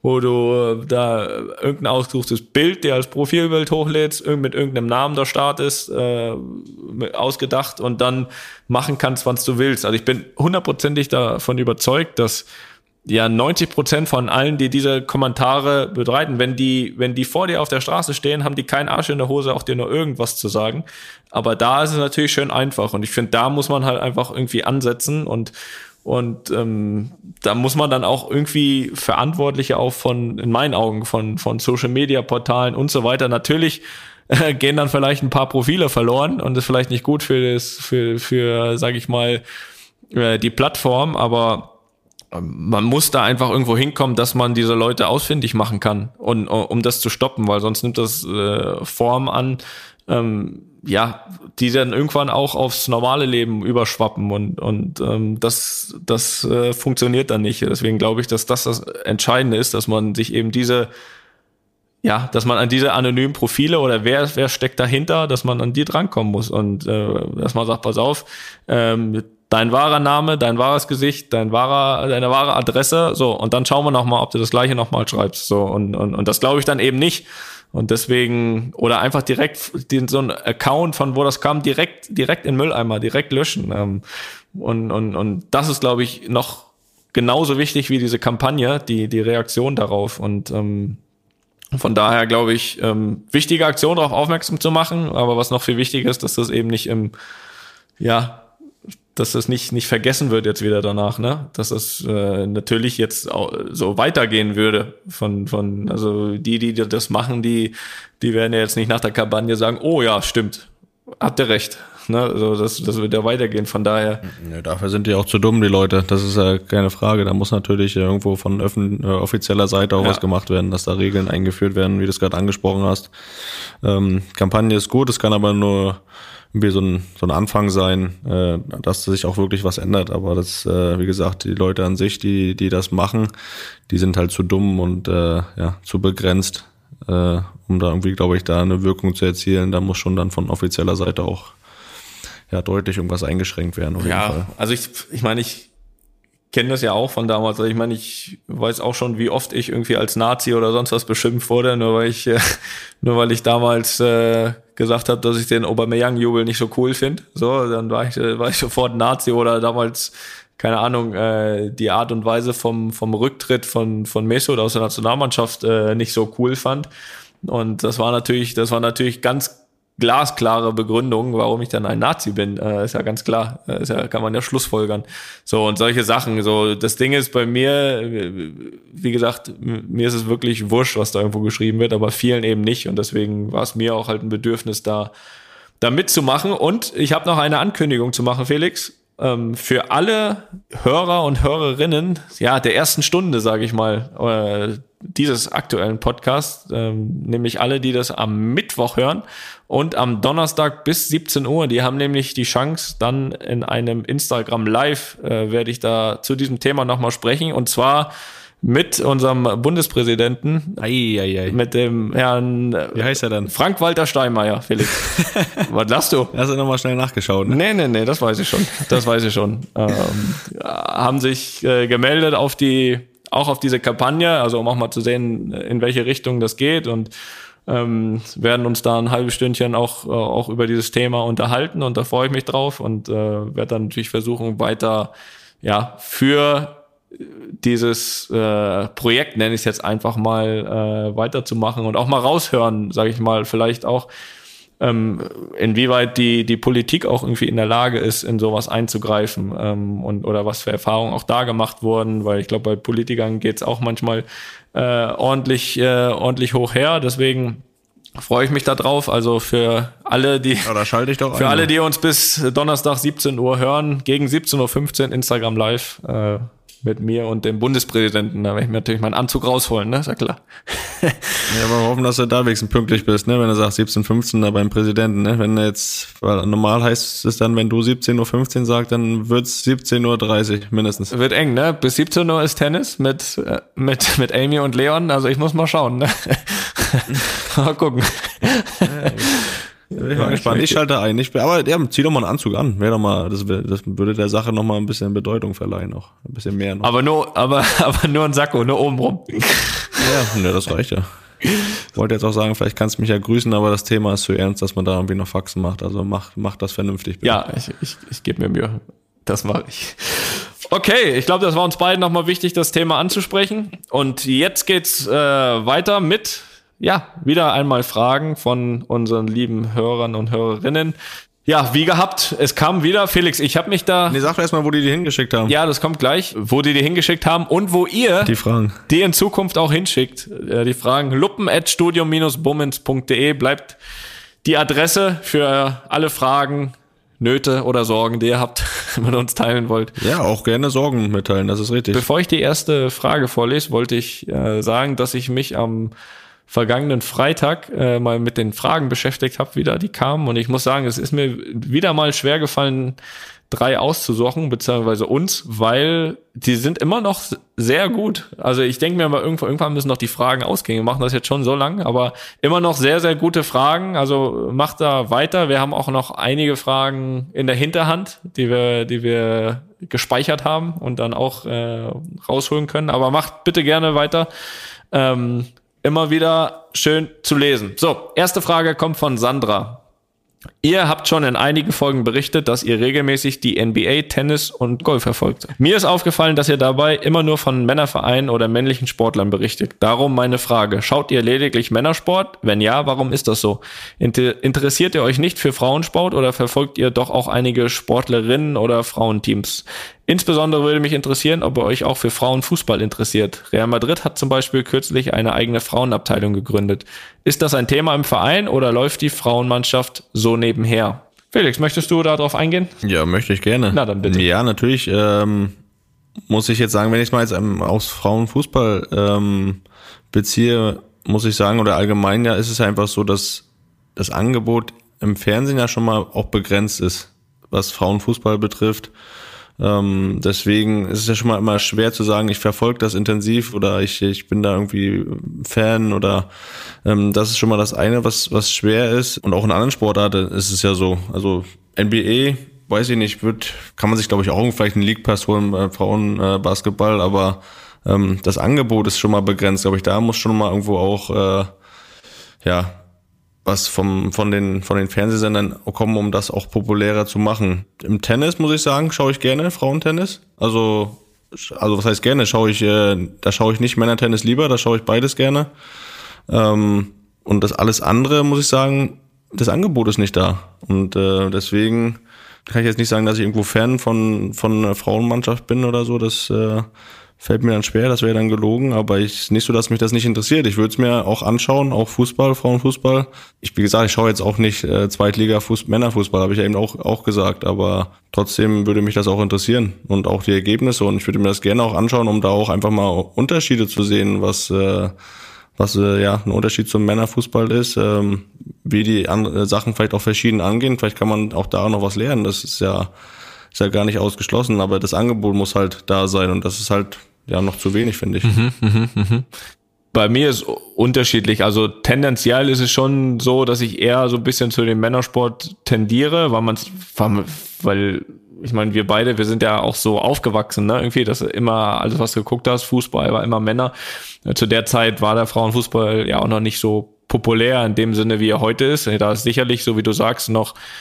da irgendein ausgesuchtes Bild, der als Profilbild hochlädst, mit irgendeinem Namen da startest, ausgedacht, und dann machen kannst, was du willst. Also ich bin 100% davon überzeugt, dass ja 90% von allen, die diese Kommentare betreiben, wenn die vor dir auf der Straße stehen, haben die keinen Arsch in der Hose, auch dir nur irgendwas zu sagen. Aber da ist es natürlich schön einfach, und ich finde, da muss man halt einfach irgendwie ansetzen, und da muss man dann auch irgendwie Verantwortliche auch in meinen Augen von Social Media Portalen und so weiter. Natürlich gehen dann vielleicht ein paar Profile verloren und ist vielleicht nicht gut für sage ich mal, die Plattform, aber man muss da einfach irgendwo hinkommen, dass man diese Leute ausfindig machen kann, und um das zu stoppen, weil sonst nimmt das Form an, ja, die dann irgendwann auch aufs normale Leben überschwappen, und das funktioniert dann nicht. Deswegen glaube ich, dass das Entscheidende ist, dass man sich eben diese dass man an diese anonymen Profile oder wer steckt dahinter, dass man an die drankommen muss und dass man sagt, pass auf, dein wahrer Name, dein wahres Gesicht, deine wahre Adresse, so, und dann schauen wir nochmal, ob du das Gleiche nochmal schreibst, so, und das glaube ich dann eben nicht. Und deswegen, oder einfach direkt so ein Account, von wo das kam, direkt in den Mülleimer, direkt löschen. Und das ist, glaube ich, noch genauso wichtig wie diese Kampagne, die Reaktion darauf. Und von daher, glaube ich, wichtige Aktion, darauf aufmerksam zu machen. Aber was noch viel wichtiger ist, dass das eben nicht dass das nicht vergessen wird jetzt wieder danach, ne? Dass das natürlich jetzt auch so weitergehen würde also die das machen, die werden ja jetzt nicht nach der Kampagne sagen, oh ja, stimmt, habt ihr recht, ne? Also das wird ja weitergehen, von daher. Ja, dafür sind die auch zu dumm, die Leute, das ist ja keine Frage, da muss natürlich irgendwo von offizieller Seite auch was gemacht werden, dass da Regeln eingeführt werden, wie du es gerade angesprochen hast. Kampagne ist gut, es kann aber nur irgendwie so ein Anfang sein, dass sich auch wirklich was ändert. Aber das, wie gesagt, die Leute an sich, die das machen, die sind halt zu dumm und zu begrenzt, um da irgendwie, glaube ich, da eine Wirkung zu erzielen. Da muss schon dann von offizieller Seite auch deutlich irgendwas eingeschränkt werden. Auf jeden Fall. Also ich meine, ich kenne das ja auch von damals. Also ich meine, ich weiß auch schon, wie oft ich irgendwie als Nazi oder sonst was beschimpft wurde, nur weil ich damals gesagt habe, dass ich den Aubameyang-Jubel nicht so cool finde. So, dann war ich sofort Nazi oder damals, keine Ahnung, die Art und Weise vom Rücktritt von Mesut aus der Nationalmannschaft nicht so cool fand. Und das war natürlich ganz glasklare Begründung, warum ich dann ein Nazi bin, ist ja ganz klar, kann man ja schlussfolgern. So, und solche Sachen, so, das Ding ist bei mir, wie gesagt, mir ist es wirklich wurscht, was da irgendwo geschrieben wird, aber vielen eben nicht, und deswegen war es mir auch halt ein Bedürfnis, da mitzumachen. Und ich habe noch eine Ankündigung zu machen, Felix, für alle Hörer und Hörerinnen, der ersten Stunde, sage ich mal, dieses aktuellen Podcasts, nämlich alle, die das am Mittwoch hören und am Donnerstag bis 17 Uhr, die haben nämlich die Chance, dann in einem Instagram Live werde ich da zu diesem Thema nochmal sprechen, und zwar mit unserem Bundespräsidenten, mit dem Herrn, wie heißt er denn? Frank-Walter Steinmeier, Felix. Was lachst du? Hast du nochmal schnell nachgeschaut, ne? Nee, das weiß ich schon. Haben sich gemeldet auch auf diese Kampagne, also um auch mal zu sehen, in welche Richtung das geht, und werden uns da ein halbes Stündchen auch über dieses Thema unterhalten, und da freue ich mich drauf, und werde dann natürlich versuchen, weiter für dieses Projekt, nenne ich es jetzt einfach mal, weiterzumachen und auch mal raushören, sage ich mal, vielleicht auch, inwieweit die Politik auch irgendwie in der Lage ist, in sowas einzugreifen, oder was für Erfahrungen auch da gemacht wurden, weil ich glaube, bei Politikern geht's auch manchmal ordentlich hoch her, deswegen freue ich mich da drauf. Also für alle, die uns bis Donnerstag 17 Uhr hören, gegen 17:15 Uhr Instagram Live mit mir und dem Bundespräsidenten. Da werde ich mir natürlich meinen Anzug rausholen, ne? Ist ja klar. Ja, aber wir hoffen, dass du da wenigstens pünktlich bist, ne? Wenn du sagst 17:15 da beim Präsidenten, ne? Wenn jetzt, weil normal heißt es dann, wenn du 17:15 sagst, dann wird's 17:30 Uhr mindestens. Wird eng, ne? Bis 17 Uhr ist Tennis mit Amy und Leon. Also ich muss mal schauen, ne? Mal gucken. Ich bin gespannt. Ich schalte ein. Aber zieh doch mal einen Anzug an. Das würde der Sache noch mal ein bisschen Bedeutung verleihen, noch ein bisschen mehr noch. Aber nur ein Sakko, nur obenrum. Ja, das reicht ja. Wollte jetzt auch sagen, vielleicht kannst du mich ja grüßen, aber das Thema ist zu ernst, dass man da irgendwie noch Faxen macht. Also mach das vernünftig. Bitte. Ja, ich gebe mir Mühe. Das mache ich. Okay, ich glaube, das war uns beiden nochmal wichtig, das Thema anzusprechen. Und jetzt geht's weiter mit wieder einmal Fragen von unseren lieben Hörern und Hörerinnen. Ja, wie gehabt, es kam wieder. Felix, ich habe mich da... Nee, sag doch erstmal, wo die hingeschickt haben. Ja, das kommt gleich. Wo die hingeschickt haben und wo ihr die in Zukunft auch hinschickt. Die Fragen luppen@studium-bummens.de bleibt die Adresse für alle Fragen, Nöte oder Sorgen, die ihr habt, mit uns teilen wollt. Ja, auch gerne Sorgen mitteilen, das ist richtig. Bevor ich die erste Frage vorlese, wollte ich sagen, dass ich mich am vergangenen Freitag mal mit den Fragen beschäftigt habe, die kamen. Und ich muss sagen, es ist mir wieder mal schwer gefallen, 3 auszusuchen, beziehungsweise uns, weil die sind immer noch sehr gut. Also ich denke mir mal, irgendwann müssen noch die Fragen ausgehen. Wir machen das jetzt schon so lang, aber immer noch sehr, sehr gute Fragen. Also macht da weiter. Wir haben auch noch einige Fragen in der Hinterhand, die wir gespeichert haben und dann auch rausholen können. Aber macht bitte gerne weiter. Immer wieder schön zu lesen. So, erste Frage kommt von Sandra. Ihr habt schon in einigen Folgen berichtet, dass ihr regelmäßig die NBA, Tennis und Golf verfolgt. Mir ist aufgefallen, dass ihr dabei immer nur von Männervereinen oder männlichen Sportlern berichtet. Darum meine Frage. Schaut ihr lediglich Männersport? Wenn ja, warum ist das so? Interessiert ihr euch nicht für Frauensport oder verfolgt ihr doch auch einige Sportlerinnen oder Frauenteams? Insbesondere würde mich interessieren, ob ihr euch auch für Frauenfußball interessiert. Real Madrid hat zum Beispiel kürzlich eine eigene Frauenabteilung gegründet. Ist das ein Thema im Verein oder läuft die Frauenmannschaft so nebenher? Felix, möchtest du darauf eingehen? Ja, möchte ich gerne. Na dann bitte. Ja, natürlich muss ich jetzt sagen, wenn ich es mal jetzt aus Frauenfußball beziehe, muss ich sagen, oder allgemein ja, ist es einfach so, dass das Angebot im Fernsehen ja schon mal auch begrenzt ist, was Frauenfußball betrifft. Deswegen ist es ja schon mal immer schwer zu sagen, ich verfolge das intensiv oder ich bin da irgendwie Fan oder das ist schon mal das eine, was schwer ist. Und auch in anderen Sportarten ist es ja so. Also NBA, weiß ich nicht, kann man sich glaube ich auch vielleicht einen League Pass holen bei Frauenbasketball, aber das Angebot ist schon mal begrenzt, glaube ich. Da muss schon mal irgendwo auch was von den Fernsehsendern kommen, um das auch populärer zu machen. Im Tennis, muss ich sagen, schaue ich gerne Frauentennis. Also was heißt gerne? Da schaue ich nicht Männertennis lieber, da schaue ich beides gerne. Und das alles andere, muss ich sagen, das Angebot ist nicht da. Und deswegen kann ich jetzt nicht sagen, dass ich irgendwo Fan von einer Frauenmannschaft bin oder so. Das fällt mir dann schwer, das wäre dann gelogen, aber ist nicht so, dass mich das nicht interessiert. Ich würde es mir auch anschauen, auch Fußball, Frauenfußball. Wie gesagt, ich schaue jetzt auch nicht Zweitliga-Männerfußball, habe ich ja eben auch gesagt, aber trotzdem würde mich das auch interessieren und auch die Ergebnisse und ich würde mir das gerne auch anschauen, um da auch einfach mal Unterschiede zu sehen, was ein Unterschied zum Männerfußball ist, wie die Sachen vielleicht auch verschieden angehen. Vielleicht kann man auch da noch was lernen, das ist ja gar nicht ausgeschlossen, aber das Angebot muss halt da sein und das ist halt ja noch zu wenig, finde ich. Bei mir ist unterschiedlich, also tendenziell ist es schon so, dass ich eher so ein bisschen zu dem Männersport tendiere, weil ich meine, wir sind ja auch so aufgewachsen, ne? Irgendwie, dass immer alles, was du geguckt hast, Fußball war immer Männer. Zu der Zeit war der Frauenfußball ja auch noch nicht so populär in dem Sinne, wie er heute ist. Da ist sicherlich, so wie du sagst,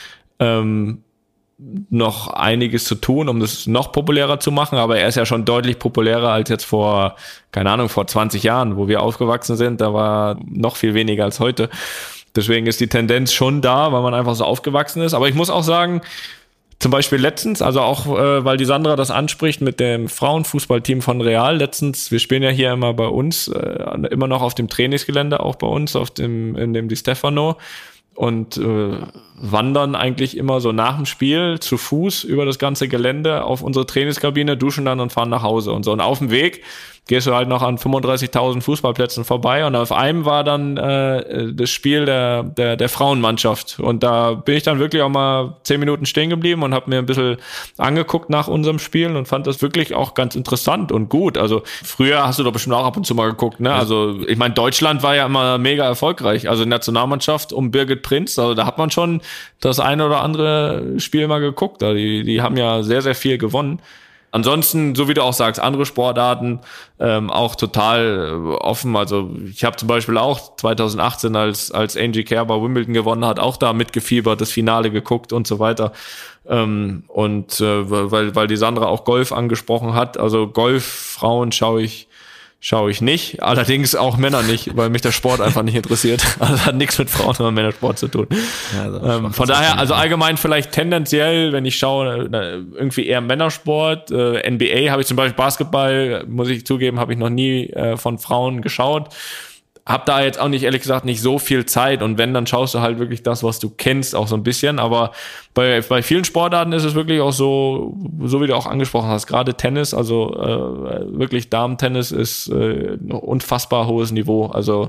noch einiges zu tun, um das noch populärer zu machen, aber er ist ja schon deutlich populärer als jetzt vor 20 Jahren, wo wir aufgewachsen sind, da war noch viel weniger als heute. Deswegen ist die Tendenz schon da, weil man einfach so aufgewachsen ist, aber ich muss auch sagen, zum Beispiel letztens, also auch, weil die Sandra das anspricht mit dem Frauenfußballteam von Real, letztens, wir spielen ja hier immer bei uns, immer noch auf dem Trainingsgelände, auch bei uns, in dem Di Stefano, und wandern eigentlich immer so nach dem Spiel zu Fuß über das ganze Gelände auf unsere Trainingskabine, duschen dann und fahren nach Hause und so. Und auf dem Weg gehst du halt noch an 35.000 Fußballplätzen vorbei und auf einem war dann das Spiel der Frauenmannschaft und da bin ich dann wirklich auch mal 10 Minuten stehen geblieben und habe mir ein bisschen angeguckt nach unserem Spiel und fand das wirklich auch ganz interessant und gut. Also früher hast du doch bestimmt auch ab und zu mal geguckt, ne? Also ich meine, Deutschland war ja immer mega erfolgreich, also die Nationalmannschaft um Birgit Prinz, also da hat man schon das eine oder andere Spiel mal geguckt, die haben ja sehr, sehr viel gewonnen. Ansonsten, so wie du auch sagst, andere Sportarten auch total offen. Also ich habe zum Beispiel auch 2018, als Angie Kerber Wimbledon gewonnen hat, auch da mitgefiebert, das Finale geguckt und so weiter. Weil die Sandra auch Golf angesprochen hat, also Golf, Frauen schaue ich nicht, allerdings auch Männer nicht, weil mich der Sport einfach nicht interessiert. Also hat nichts mit Frauen oder Männersport zu tun. Ja, von daher, also allgemein vielleicht tendenziell, wenn ich schaue, irgendwie eher Männersport. NBA habe ich zum Beispiel, Basketball, muss ich zugeben, habe ich noch nie von Frauen geschaut. Hab da jetzt auch nicht, ehrlich gesagt, nicht so viel Zeit und wenn, dann schaust du halt wirklich das, was du kennst, auch so ein bisschen, aber bei vielen Sportarten ist es wirklich auch so wie du auch angesprochen hast, gerade Tennis, also wirklich Damen-Tennis ist ein unfassbar hohes Niveau, also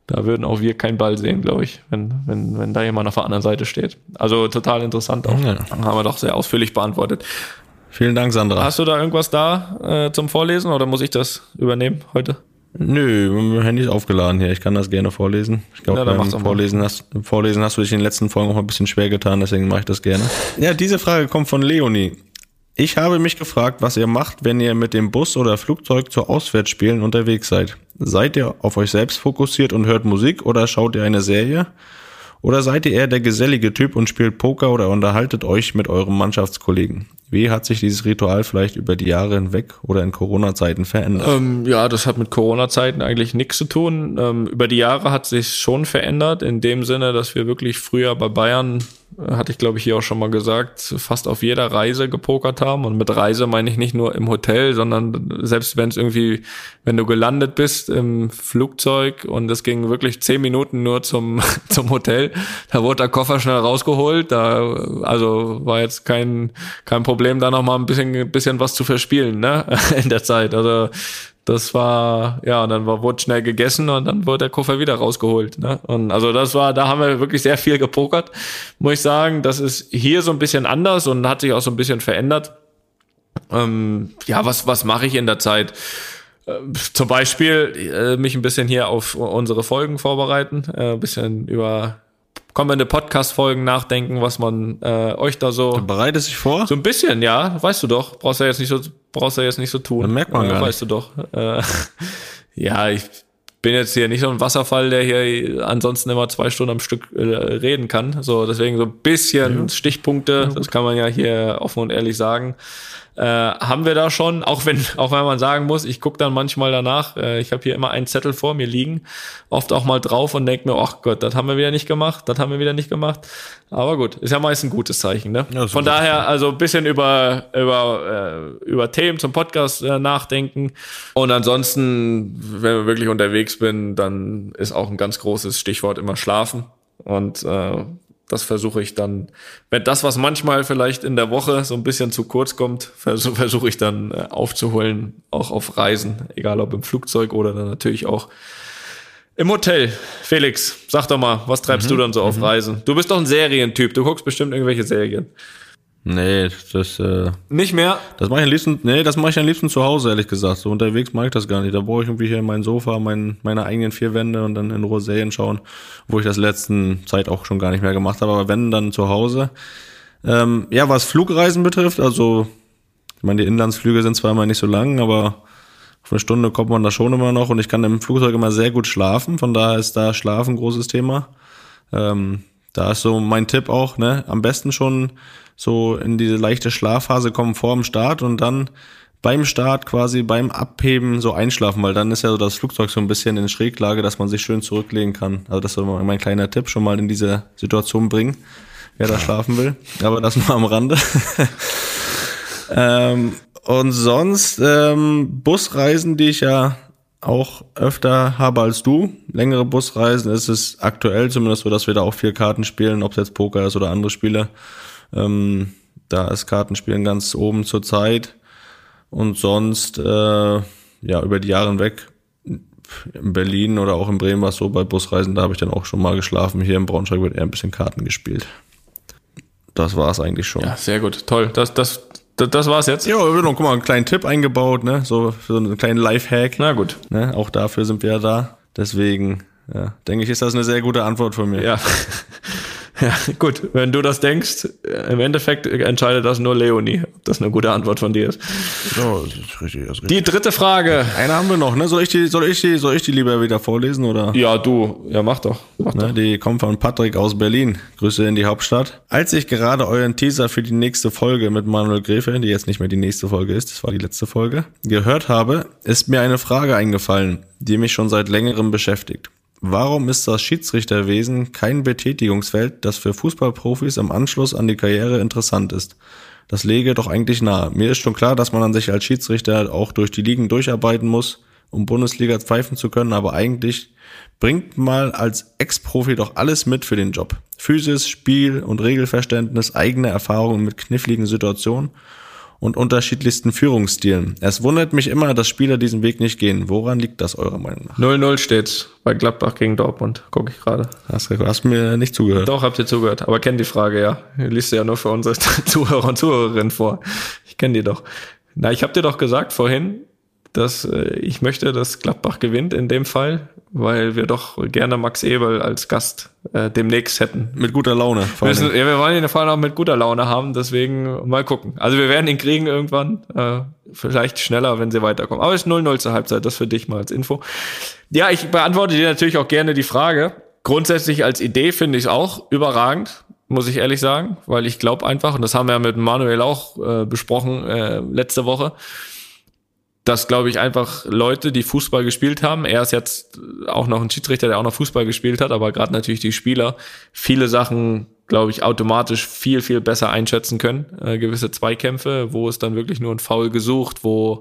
Da würden auch wir keinen Ball sehen, glaube ich, wenn da jemand auf der anderen Seite steht. Also total interessant auch. Ja. Haben wir doch sehr ausführlich beantwortet. Vielen Dank, Sandra. Hast du da irgendwas zum Vorlesen oder muss ich das übernehmen heute? Nö, mein Handy ist aufgeladen hier. Ich kann das gerne vorlesen. Ich glaube, beim Vorlesen hast du dich in den letzten Folgen auch mal ein bisschen schwer getan, deswegen mache ich das gerne. Ja, diese Frage kommt von Leonie. Ich habe mich gefragt, was ihr macht, wenn ihr mit dem Bus oder Flugzeug zu Auswärtsspielen unterwegs seid. Seid ihr auf euch selbst fokussiert und hört Musik oder schaut ihr eine Serie? Oder seid ihr eher der gesellige Typ und spielt Poker oder unterhaltet euch mit eurem Mannschaftskollegen? Wie hat sich dieses Ritual vielleicht über die Jahre hinweg oder in Corona-Zeiten verändert? Ja, das hat mit Corona-Zeiten eigentlich nichts zu tun. Über die Jahre hat sich schon verändert, in dem Sinne, dass wir wirklich früher bei Bayern, hatte ich glaube ich hier auch schon mal gesagt, fast auf jeder Reise gepokert haben. Und mit Reise meine ich nicht nur im Hotel, sondern selbst wenn es irgendwie, wenn du gelandet bist im Flugzeug und es ging wirklich 10 Minuten nur zum Hotel, da wurde der Koffer schnell rausgeholt. Also war jetzt kein Problem, da noch mal ein bisschen was zu verspielen, ne, in der Zeit. Also das war, ja, dann wurde schnell gegessen und dann wurde der Koffer wieder rausgeholt, ne? Und also da haben wir wirklich sehr viel gepokert, muss ich sagen. Das ist hier so ein bisschen anders und hat sich auch so ein bisschen verändert. Ja, was mache ich in der Zeit? Zum Beispiel mich ein bisschen hier auf unsere Folgen vorbereiten, ein bisschen über kommende Podcast-Folgen nachdenken, was man euch da so... Du bereitest dich vor? So ein bisschen, ja, weißt du doch. Brauchst ja jetzt nicht so tun. Das merkt man gar nicht. Weißt du doch. Ja, ich bin jetzt hier nicht so ein Wasserfall, der hier ansonsten immer 2 Stunden am Stück reden kann. So, deswegen so ein bisschen Stichpunkte, das kann man ja hier offen und ehrlich sagen. Haben wir da schon, auch wenn man sagen muss, ich gucke dann manchmal danach, ich habe hier immer einen Zettel vor mir liegen, oft auch mal drauf und denke mir, ach Gott, das haben wir wieder nicht gemacht, aber gut, ist ja meist ein gutes Zeichen, ne? Ja, von daher, also ein bisschen über Themen zum Podcast nachdenken und ansonsten, wenn ich wirklich unterwegs bin, dann ist auch ein ganz großes Stichwort immer Schlafen und das versuche ich dann, wenn das, was manchmal vielleicht in der Woche so ein bisschen zu kurz kommt, versuche ich dann aufzuholen, auch auf Reisen, egal ob im Flugzeug oder dann natürlich auch im Hotel. Felix, sag doch mal, was treibst du dann so auf Reisen? Du bist doch ein Serientyp, du guckst bestimmt irgendwelche Serien. Nee, das nicht mehr? Das mache ich am liebsten zu Hause, ehrlich gesagt. So unterwegs mache ich das gar nicht. Da brauche ich irgendwie hier mein Sofa, meine eigenen 4 Wände und dann in Ruhe Serien schauen, wo ich das letzten Zeit auch schon gar nicht mehr gemacht habe. Aber wenn, dann zu Hause. Ja, was Flugreisen betrifft, also ich meine, die Inlandsflüge sind zwar immer nicht so lang, aber auf eine Stunde kommt man da schon immer noch und ich kann im Flugzeug immer sehr gut schlafen. Von daher ist da Schlafen ein großes Thema. Da ist so mein Tipp auch, ne, am besten schon so in diese leichte Schlafphase kommen vor dem Start und dann beim Start quasi beim Abheben so einschlafen, weil dann ist ja so das Flugzeug so ein bisschen in Schräglage, dass man sich schön zurücklegen kann. Also das ist mein kleiner Tipp, schon mal in diese Situation bringen, wer da schlafen will. Aber das nur am Rande. Und sonst Busreisen, die ich ja auch öfter habe als du. Längere Busreisen ist es aktuell zumindest so, dass wir da auch viel Karten spielen, ob es jetzt Poker ist oder andere Spiele. Da ist Kartenspielen ganz oben zur Zeit. Und sonst, ja, über die Jahre hinweg in Berlin oder auch in Bremen war es so, bei Busreisen, da habe ich dann auch schon mal geschlafen. Hier in Braunschweig wird eher ein bisschen Karten gespielt. Das war es eigentlich schon. Ja, sehr gut, toll. Das war's jetzt? Ja, wir haben noch, guck mal, einen kleinen Tipp eingebaut, ne? So für so einen kleinen Lifehack. Na gut. Ne? Auch dafür sind wir ja da. Deswegen, ja, denke ich, ist das eine sehr gute Antwort von mir. Ja. Ja, gut, wenn du das denkst, im Endeffekt entscheidet das nur Leonie, ob das eine gute Antwort von dir ist. Ja, das ist richtig, das ist richtig. Die dritte Frage. Eine haben wir noch, ne? Soll ich die lieber wieder vorlesen, oder? Ja, mach doch. Die kommt von Patrick aus Berlin. Grüße in die Hauptstadt. Als ich gerade euren Teaser für die nächste Folge mit Manuel Gräfe, die jetzt nicht mehr die nächste Folge ist, das war die letzte Folge, gehört habe, ist mir eine Frage eingefallen, die mich schon seit längerem beschäftigt. Warum ist das Schiedsrichterwesen kein Betätigungsfeld, das für Fußballprofis im Anschluss an die Karriere interessant ist? Das läge doch eigentlich nahe. Mir ist schon klar, dass man an sich als Schiedsrichter auch durch die Ligen durcharbeiten muss, um Bundesliga pfeifen zu können, aber eigentlich bringt mal als Ex-Profi doch alles mit für den Job. Physis, Spiel und Regelverständnis, eigene Erfahrungen mit kniffligen Situationen und unterschiedlichsten Führungsstilen. Es wundert mich immer, dass Spieler diesen Weg nicht gehen. Woran liegt das eurer Meinung nach? 0-0 steht's bei Gladbach gegen Dortmund, gucke ich gerade. Hast mir nicht zugehört. Doch, habt ihr zugehört, aber kennt die Frage, ja. Ihr liest ja nur für unsere Zuhörer und Zuhörerinnen vor. Ich kenne die doch. Na, ich habe dir doch gesagt vorhin, dass ich möchte, dass Gladbach gewinnt in dem Fall, weil wir doch gerne Max Eberl als Gast demnächst hätten. Mit guter Laune. Wir wollen ihn vor allem auch mit guter Laune haben, deswegen mal gucken. Also wir werden ihn kriegen irgendwann, vielleicht schneller, wenn sie weiterkommen. Aber es ist 0-0 zur Halbzeit, das für dich mal als Info. Ja, ich beantworte dir natürlich auch gerne die Frage. Grundsätzlich als Idee finde ich es auch überragend, muss ich ehrlich sagen, weil ich glaube einfach, und das haben wir ja mit Manuel auch besprochen letzte Woche, dass, glaube ich, einfach Leute, die Fußball gespielt haben, er ist jetzt auch noch ein Schiedsrichter, der auch noch Fußball gespielt hat, aber gerade natürlich die Spieler, viele Sachen, glaube ich, automatisch viel, viel besser einschätzen können. Gewisse Zweikämpfe, wo ist dann wirklich nur ein Foul gesucht, wo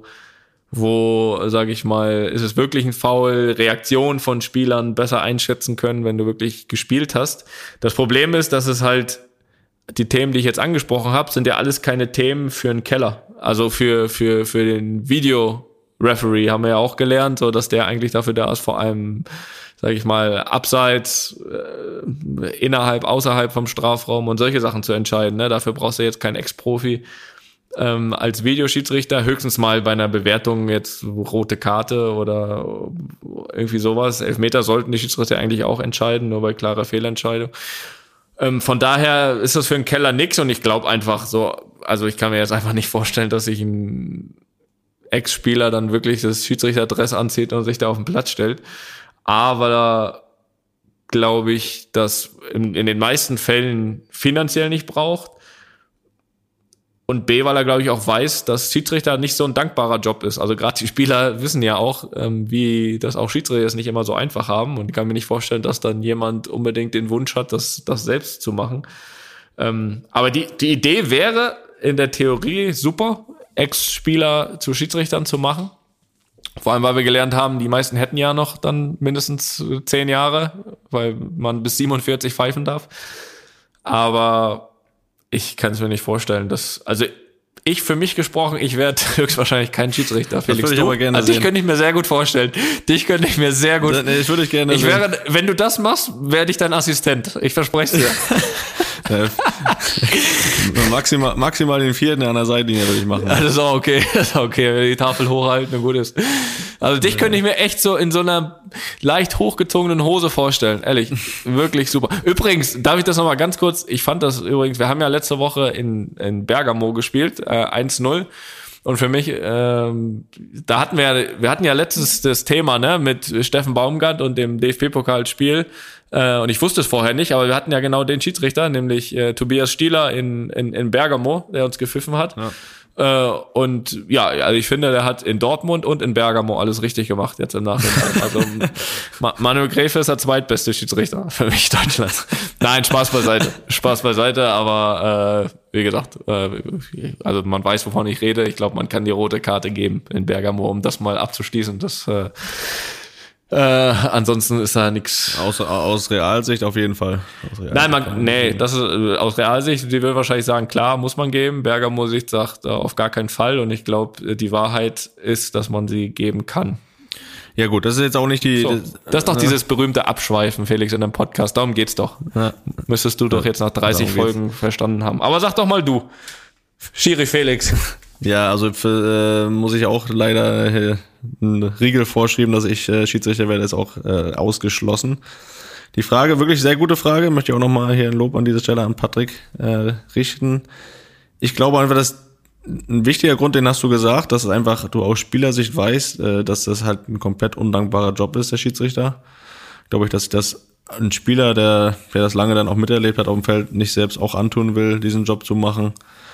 sage ich mal, ist es wirklich ein Foul, Reaktion von Spielern besser einschätzen können, wenn du wirklich gespielt hast. Das Problem ist, dass es halt, die Themen, die ich jetzt angesprochen habe, sind ja alles keine Themen für einen Keller. Also für den Video-Referee haben wir ja auch gelernt, so dass der eigentlich dafür da ist, vor allem, sage ich mal, abseits, innerhalb, außerhalb vom Strafraum und solche Sachen zu entscheiden. Ne? Dafür brauchst du jetzt keinen Ex-Profi als Videoschiedsrichter, höchstens mal bei einer Bewertung jetzt rote Karte oder irgendwie sowas. Elfmeter sollten die Schiedsrichter eigentlich auch entscheiden, nur bei klarer Fehlentscheidung. Von daher ist das für einen Keller nix und ich glaube einfach so, also ich kann mir jetzt einfach nicht vorstellen, dass sich ein Ex-Spieler dann wirklich das Schiedsrichterdress anzieht und sich da auf den Platz stellt. Aber glaube ich, dass in den meisten Fällen finanziell nicht braucht. Und B, weil er, glaube ich, auch weiß, dass Schiedsrichter nicht so ein dankbarer Job ist. Also gerade die Spieler wissen ja auch, wie das auch Schiedsrichter es nicht immer so einfach haben. Und ich kann mir nicht vorstellen, dass dann jemand unbedingt den Wunsch hat, das selbst zu machen. Aber die Idee wäre in der Theorie super, Ex-Spieler zu Schiedsrichtern zu machen. Vor allem, weil wir gelernt haben, die meisten hätten ja noch dann mindestens 10 Jahre, weil man bis 47 pfeifen darf. Aber ich kann es mir nicht vorstellen, also ich für mich gesprochen, ich werde höchstwahrscheinlich kein Schiedsrichter, Felix. Das würde ich aber gerne also dich könnte ich mir sehr gut vorstellen. Ich würde ich gerne sehen. Wenn du das machst, werde ich dein Assistent. Ich verspreche es dir. Maximal den 4. an der Seitenlinie würde ich machen. Das ist auch okay. Wenn wir die Tafel hochhalten und gut ist. Also dich könnte ich mir echt so in so einer leicht hochgezogenen Hose vorstellen. Ehrlich, wirklich super. Übrigens, darf ich das nochmal ganz kurz, ich fand das übrigens, wir haben ja letzte Woche in Bergamo gespielt, 1-0. Und für mich, wir hatten ja letztens das Thema, ne, mit Steffen Baumgart und dem DFB-Pokalspiel. Und ich wusste es vorher nicht, aber wir hatten ja genau den Schiedsrichter, nämlich Tobias Stieler in Bergamo, der uns gepfiffen hat. Ja. Und ja, also ich finde, der hat in Dortmund und in Bergamo alles richtig gemacht jetzt im Nachhinein. Also Manuel Gräfe ist der zweitbeste Schiedsrichter für mich Deutschlands. Nein, Spaß beiseite, aber wie gesagt, also man weiß, wovon ich rede. Ich glaube, man kann die rote Karte geben in Bergamo, um das mal abzuschließen. Das ansonsten ist da nichts. Aus Realsicht auf jeden Fall. Das ist aus Realsicht, die will wahrscheinlich sagen, klar, muss man geben. Bergamo-Sicht sagt auf gar keinen Fall und ich glaube, die Wahrheit ist, dass man sie geben kann. Ja gut, das ist jetzt auch nicht die... So, das ist doch dieses berühmte Abschweifen, Felix, in einem Podcast. Darum geht's doch. Ja. Müsstest du doch jetzt nach 30 Folgen verstanden haben. Aber sag doch mal du, Schiri Felix. Ja, also muss ich auch leider einen Riegel vorschreiben, dass ich Schiedsrichter werde, ist auch ausgeschlossen. Die Frage, wirklich sehr gute Frage, möchte ich auch nochmal hier ein Lob an dieser Stelle an Patrick richten. Ich glaube einfach, dass ein wichtiger Grund, den hast du gesagt, dass es einfach du aus Spielersicht weißt, dass das halt ein komplett undankbarer Job ist, der Schiedsrichter. Glaube ich, dass das ein Spieler, der das lange dann auch miterlebt hat auf dem Feld, nicht selbst auch antun will, diesen Job zu machen.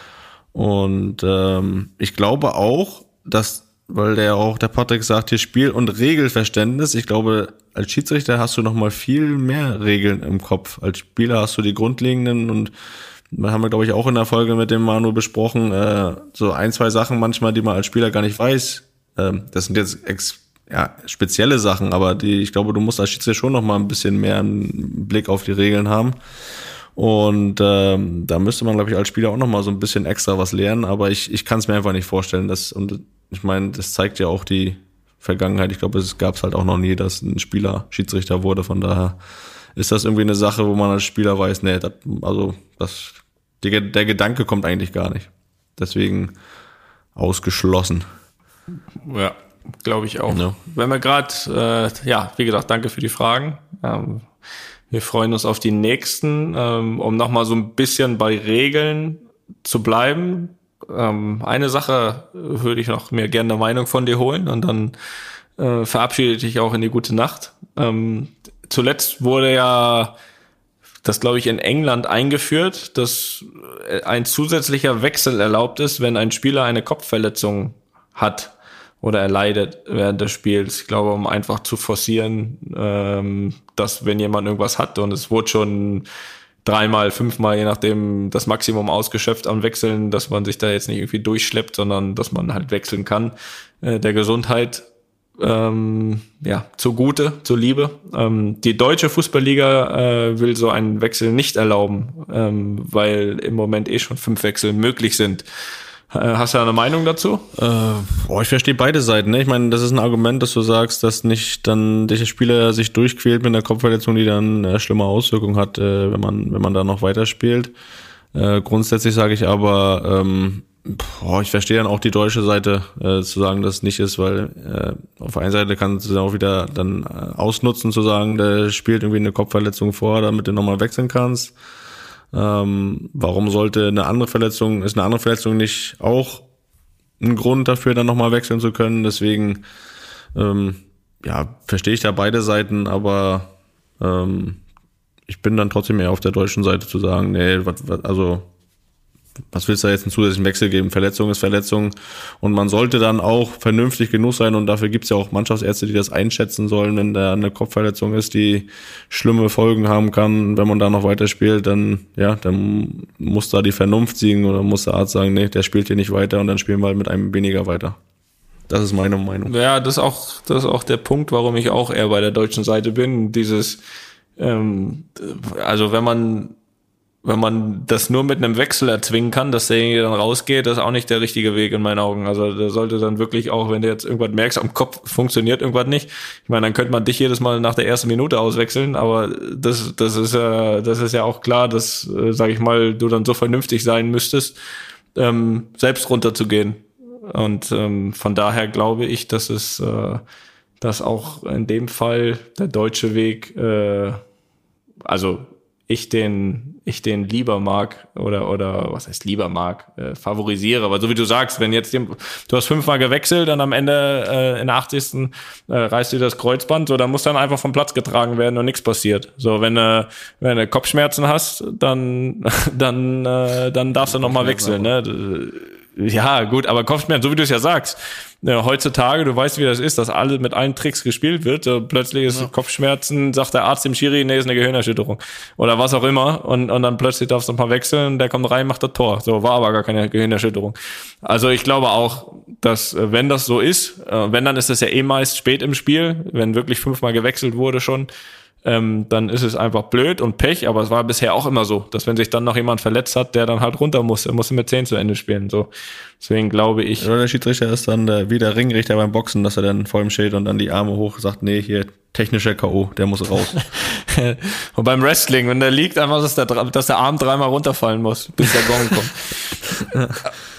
Und ich glaube auch, dass, weil der Patrick sagt hier Spiel- und Regelverständnis, ich glaube, als Schiedsrichter hast du nochmal viel mehr Regeln im Kopf. Als Spieler hast du die grundlegenden und haben wir, glaube ich, auch in der Folge mit dem Manu besprochen, so 1-2 Sachen manchmal, die man als Spieler gar nicht weiß. Das sind jetzt spezielle Sachen, aber ich glaube, du musst als Schiedsrichter schon nochmal ein bisschen mehr einen Blick auf die Regeln haben. Und da müsste man, glaube ich, als Spieler auch nochmal so ein bisschen extra was lernen, aber ich kann es mir einfach nicht vorstellen. Und ich meine, das zeigt ja auch die Vergangenheit. Ich glaube, es gab es halt auch noch nie, dass ein Spieler Schiedsrichter wurde. Von daher ist das irgendwie eine Sache, wo man als Spieler weiß, nee, der Gedanke kommt eigentlich gar nicht. Deswegen ausgeschlossen. Ja, glaube ich auch. Ja. Wenn wir gerade, wie gesagt, danke für die Fragen. Wir freuen uns auf die nächsten, um nochmal so ein bisschen bei Regeln zu bleiben. Eine Sache würde ich noch mir gerne eine Meinung von dir holen und dann verabschiede ich dich auch in die gute Nacht. Zuletzt wurde ja das, glaube ich, in England eingeführt, dass ein zusätzlicher Wechsel erlaubt ist, wenn ein Spieler eine Kopfverletzung hat oder erleidet während des Spiels. Ich glaube, um einfach zu forcieren, dass wenn jemand irgendwas hat und es wurde schon 3-mal, 5-mal, je nachdem, das Maximum ausgeschöpft am Wechseln, dass man sich da jetzt nicht irgendwie durchschleppt, sondern dass man halt wechseln kann, der Gesundheit zugute, zuliebe. Die deutsche Fußballliga will so einen Wechsel nicht erlauben, weil im Moment schon 5 Wechsel möglich sind. Hast du da eine Meinung dazu? Ich verstehe beide Seiten. Ne? Ich meine, das ist ein Argument, dass du sagst, dass nicht dann der Spieler sich durchquält mit einer Kopfverletzung, die dann schlimme Auswirkungen hat, wenn man da noch weiterspielt. Grundsätzlich sage ich aber, ich verstehe dann auch die deutsche Seite, zu sagen, dass es nicht ist, weil auf der einen Seite kannst du dann auch wieder dann ausnutzen, zu sagen, der spielt irgendwie eine Kopfverletzung vor, damit du nochmal wechseln kannst. Warum sollte ist eine andere Verletzung nicht auch ein Grund dafür, dann nochmal wechseln zu können? Deswegen, verstehe ich da beide Seiten, aber ich bin dann trotzdem eher auf der deutschen Seite zu sagen, nee, was willst du da jetzt einen zusätzlichen Wechsel geben? Verletzung ist Verletzung und man sollte dann auch vernünftig genug sein und dafür gibt's ja auch Mannschaftsärzte, die das einschätzen sollen, wenn da eine Kopfverletzung ist, die schlimme Folgen haben kann, wenn man da noch weiterspielt, dann muss da die Vernunft siegen oder muss der Arzt sagen, nee, der spielt hier nicht weiter und dann spielen wir halt mit einem weniger weiter. Das ist meine Meinung. Ja, das ist auch der Punkt, warum ich auch eher bei der deutschen Seite bin. Dieses, also wenn man das nur mit einem Wechsel erzwingen kann, dass derjenige dann rausgeht, das ist auch nicht der richtige Weg in meinen Augen. Also da sollte dann wirklich auch, wenn du jetzt irgendwas merkst, am Kopf funktioniert irgendwas nicht. Ich meine, dann könnte man dich jedes Mal nach der ersten Minute auswechseln, aber das ist ja auch klar, dass, sag ich mal, du dann so vernünftig sein müsstest, selbst runterzugehen. Und von daher glaube ich, dass auch in dem Fall der deutsche Weg, ich den lieber mag oder was heißt lieber mag, favorisiere. Aber so wie du sagst, wenn jetzt du hast 5-mal gewechselt, dann am Ende in der 80. Reißt dir das Kreuzband, so, dann muss dann einfach vom Platz getragen werden und nichts passiert. So, wenn du Kopfschmerzen hast, dann darfst du nochmal wechseln, ne? Ja, gut, aber Kopfschmerzen, so wie du es ja sagst, heutzutage, du weißt, wie das ist, dass alle mit allen Tricks gespielt wird, plötzlich ist Kopfschmerzen, sagt der Arzt dem Schiri, nee, ist eine Gehirnerschütterung oder was auch immer und dann plötzlich darfst du mal wechseln, der kommt rein, macht das Tor. So, war aber gar keine Gehirnerschütterung. Also ich glaube auch, dass wenn das so ist, wenn, dann ist das ja meist spät im Spiel, wenn wirklich 5-mal gewechselt wurde schon, dann ist es einfach blöd und Pech, aber es war bisher auch immer so, dass wenn sich dann noch jemand verletzt hat, der dann halt runter muss, er muss mit 10 zu Ende spielen, so. Deswegen glaube ich. Oder der Schiedsrichter ist dann wie der Ringrichter beim Boxen, dass er dann vor ihm steht und dann die Arme hoch sagt, nee, hier technischer K.O., der muss raus. Und beim Wrestling, wenn der liegt, einfach, dass der Arm 3-mal runterfallen muss, bis der Gong kommt.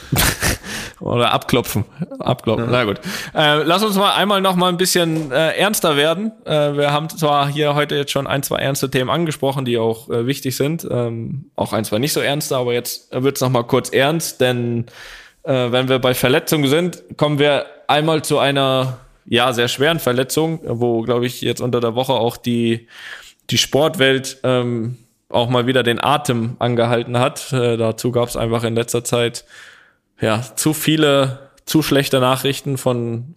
Oder abklopfen. Ja. Na gut. Lass uns mal einmal noch mal ein bisschen ernster werden. Wir haben zwar hier heute jetzt schon 1, 2 ernste Themen angesprochen, die auch wichtig sind. Auch 1, 2 nicht so ernste, aber jetzt wird's noch mal kurz ernst, denn wenn wir bei Verletzungen sind, kommen wir einmal zu einer sehr schweren Verletzung, wo, glaube ich, jetzt unter der Woche auch die Sportwelt auch mal wieder den Atem angehalten hat. Dazu gab's einfach in letzter Zeit zu viele, zu schlechte Nachrichten von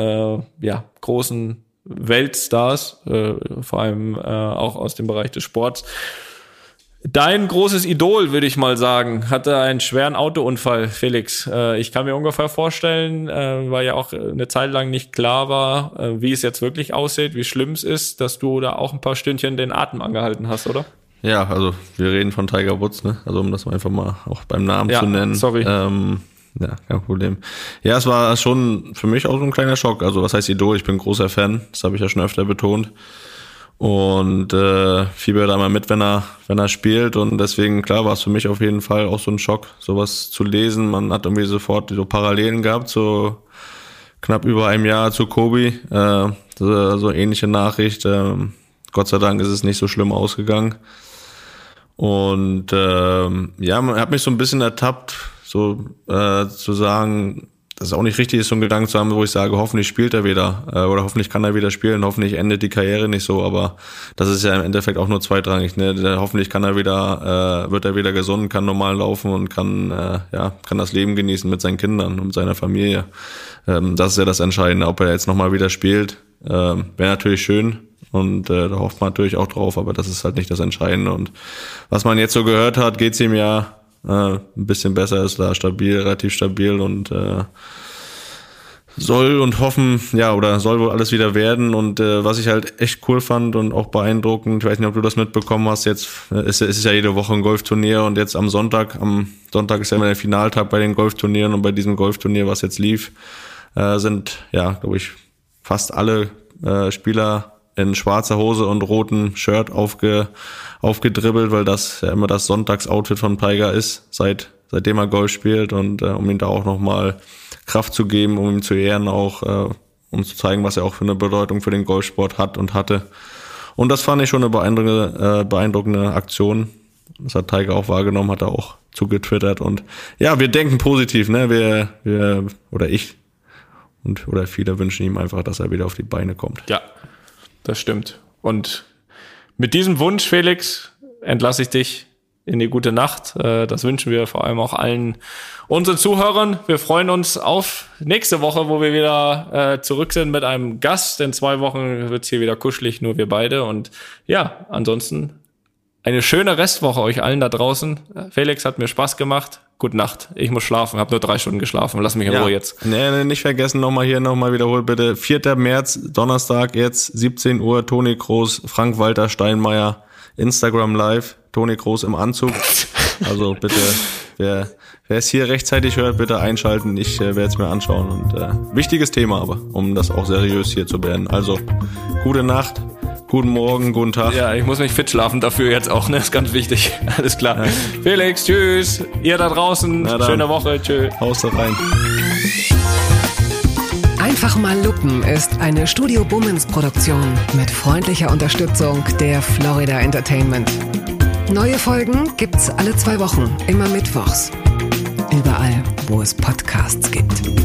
großen Weltstars, vor allem auch aus dem Bereich des Sports. Dein großes Idol, würde ich mal sagen, hatte einen schweren Autounfall, Felix. Ich kann mir ungefähr vorstellen, weil ja auch eine Zeit lang nicht klar war, wie es jetzt wirklich aussieht, wie schlimm es ist, dass du da auch ein paar Stündchen den Atem angehalten hast, oder? Ja, also wir reden von Tiger Woods, ne? Also um das einfach mal auch beim Namen zu nennen. Sorry. Ja, kein Problem. Ja, es war schon für mich auch so ein kleiner Schock. Also was heißt Idol? Ich bin großer Fan, das habe ich ja schon öfter betont. Und fieber da mal mit, wenn er spielt. Und deswegen, klar, war es für mich auf jeden Fall auch so ein Schock, sowas zu lesen. Man hat irgendwie sofort so Parallelen gehabt, so knapp über einem Jahr zu Kobe. So ähnliche Nachricht. Gott sei Dank ist es nicht so schlimm ausgegangen. Und ja, man hat mich so ein bisschen ertappt, so zu sagen, dass es auch nicht richtig ist, so einen Gedanken zu haben, wo ich sage, hoffentlich spielt er wieder oder hoffentlich kann er wieder spielen, hoffentlich endet die Karriere nicht so, aber das ist ja im Endeffekt auch nur zweitrangig. Ne? Hoffentlich kann er wieder, wird er wieder gesund, kann normal laufen und kann das Leben genießen mit seinen Kindern und mit seiner Familie. Das ist ja das Entscheidende, ob er jetzt nochmal wieder spielt, wäre natürlich schön. Und da hofft man natürlich auch drauf, aber das ist halt nicht das Entscheidende. Und was man jetzt so gehört hat, geht's ihm ja ein bisschen besser, ist da relativ stabil und soll wohl alles wieder werden. Und was ich halt echt cool fand und auch beeindruckend, ich weiß nicht, ob du das mitbekommen hast, jetzt ist ja jede Woche ein Golfturnier und jetzt am Sonntag ist ja immer der Finaltag bei den Golfturnieren und bei diesem Golfturnier, was jetzt lief, sind, ja, glaube ich, fast alle Spieler in schwarzer Hose und rotem Shirt aufgedribbelt, weil das ja immer das Sonntagsoutfit von Tiger ist, seitdem er Golf spielt und um ihm da auch nochmal Kraft zu geben, um ihm zu ehren auch, um zu zeigen, was er auch für eine Bedeutung für den Golfsport hat und hatte. Und das fand ich schon eine beeindruckende Aktion. Das hat Tiger auch wahrgenommen, hat er auch zugetwittert und ja, wir denken positiv, ne? Wir oder ich oder viele wünschen ihm einfach, dass er wieder auf die Beine kommt. Ja. Das stimmt. Und mit diesem Wunsch, Felix, entlasse ich dich in die gute Nacht. Das wünschen wir vor allem auch allen unseren Zuhörern. Wir freuen uns auf nächste Woche, wo wir wieder zurück sind mit einem Gast. In 2 Wochen wird's hier wieder kuschelig, nur wir beide. Und ja, ansonsten eine schöne Restwoche euch allen da draußen. Felix, hat mir Spaß gemacht. Gute Nacht. Ich muss schlafen, habe nur 3 Stunden geschlafen. Lass mich in Ruhe jetzt. Nee, nicht vergessen, nochmal wiederholt bitte. 4. März, Donnerstag jetzt, 17 Uhr, Toni Kroos, Frank-Walter Steinmeier, Instagram Live, Toni Kroos im Anzug. Also bitte, wer es hier rechtzeitig hört, bitte einschalten. Ich werde es mir anschauen. Und wichtiges Thema aber, um das auch seriös hier zu beenden. Also, gute Nacht. Guten Morgen, guten Tag. Ja, ich muss mich fit schlafen dafür jetzt auch, ne? Ist ganz wichtig. Alles klar. Ja. Felix, tschüss. Ihr da draußen, schöne Woche, tschüss. Haust da rein. Einfach mal lupen ist eine Studio Bummens Produktion mit freundlicher Unterstützung der Florida Entertainment. Neue Folgen gibt's alle 2 Wochen, immer mittwochs. Überall, wo es Podcasts gibt.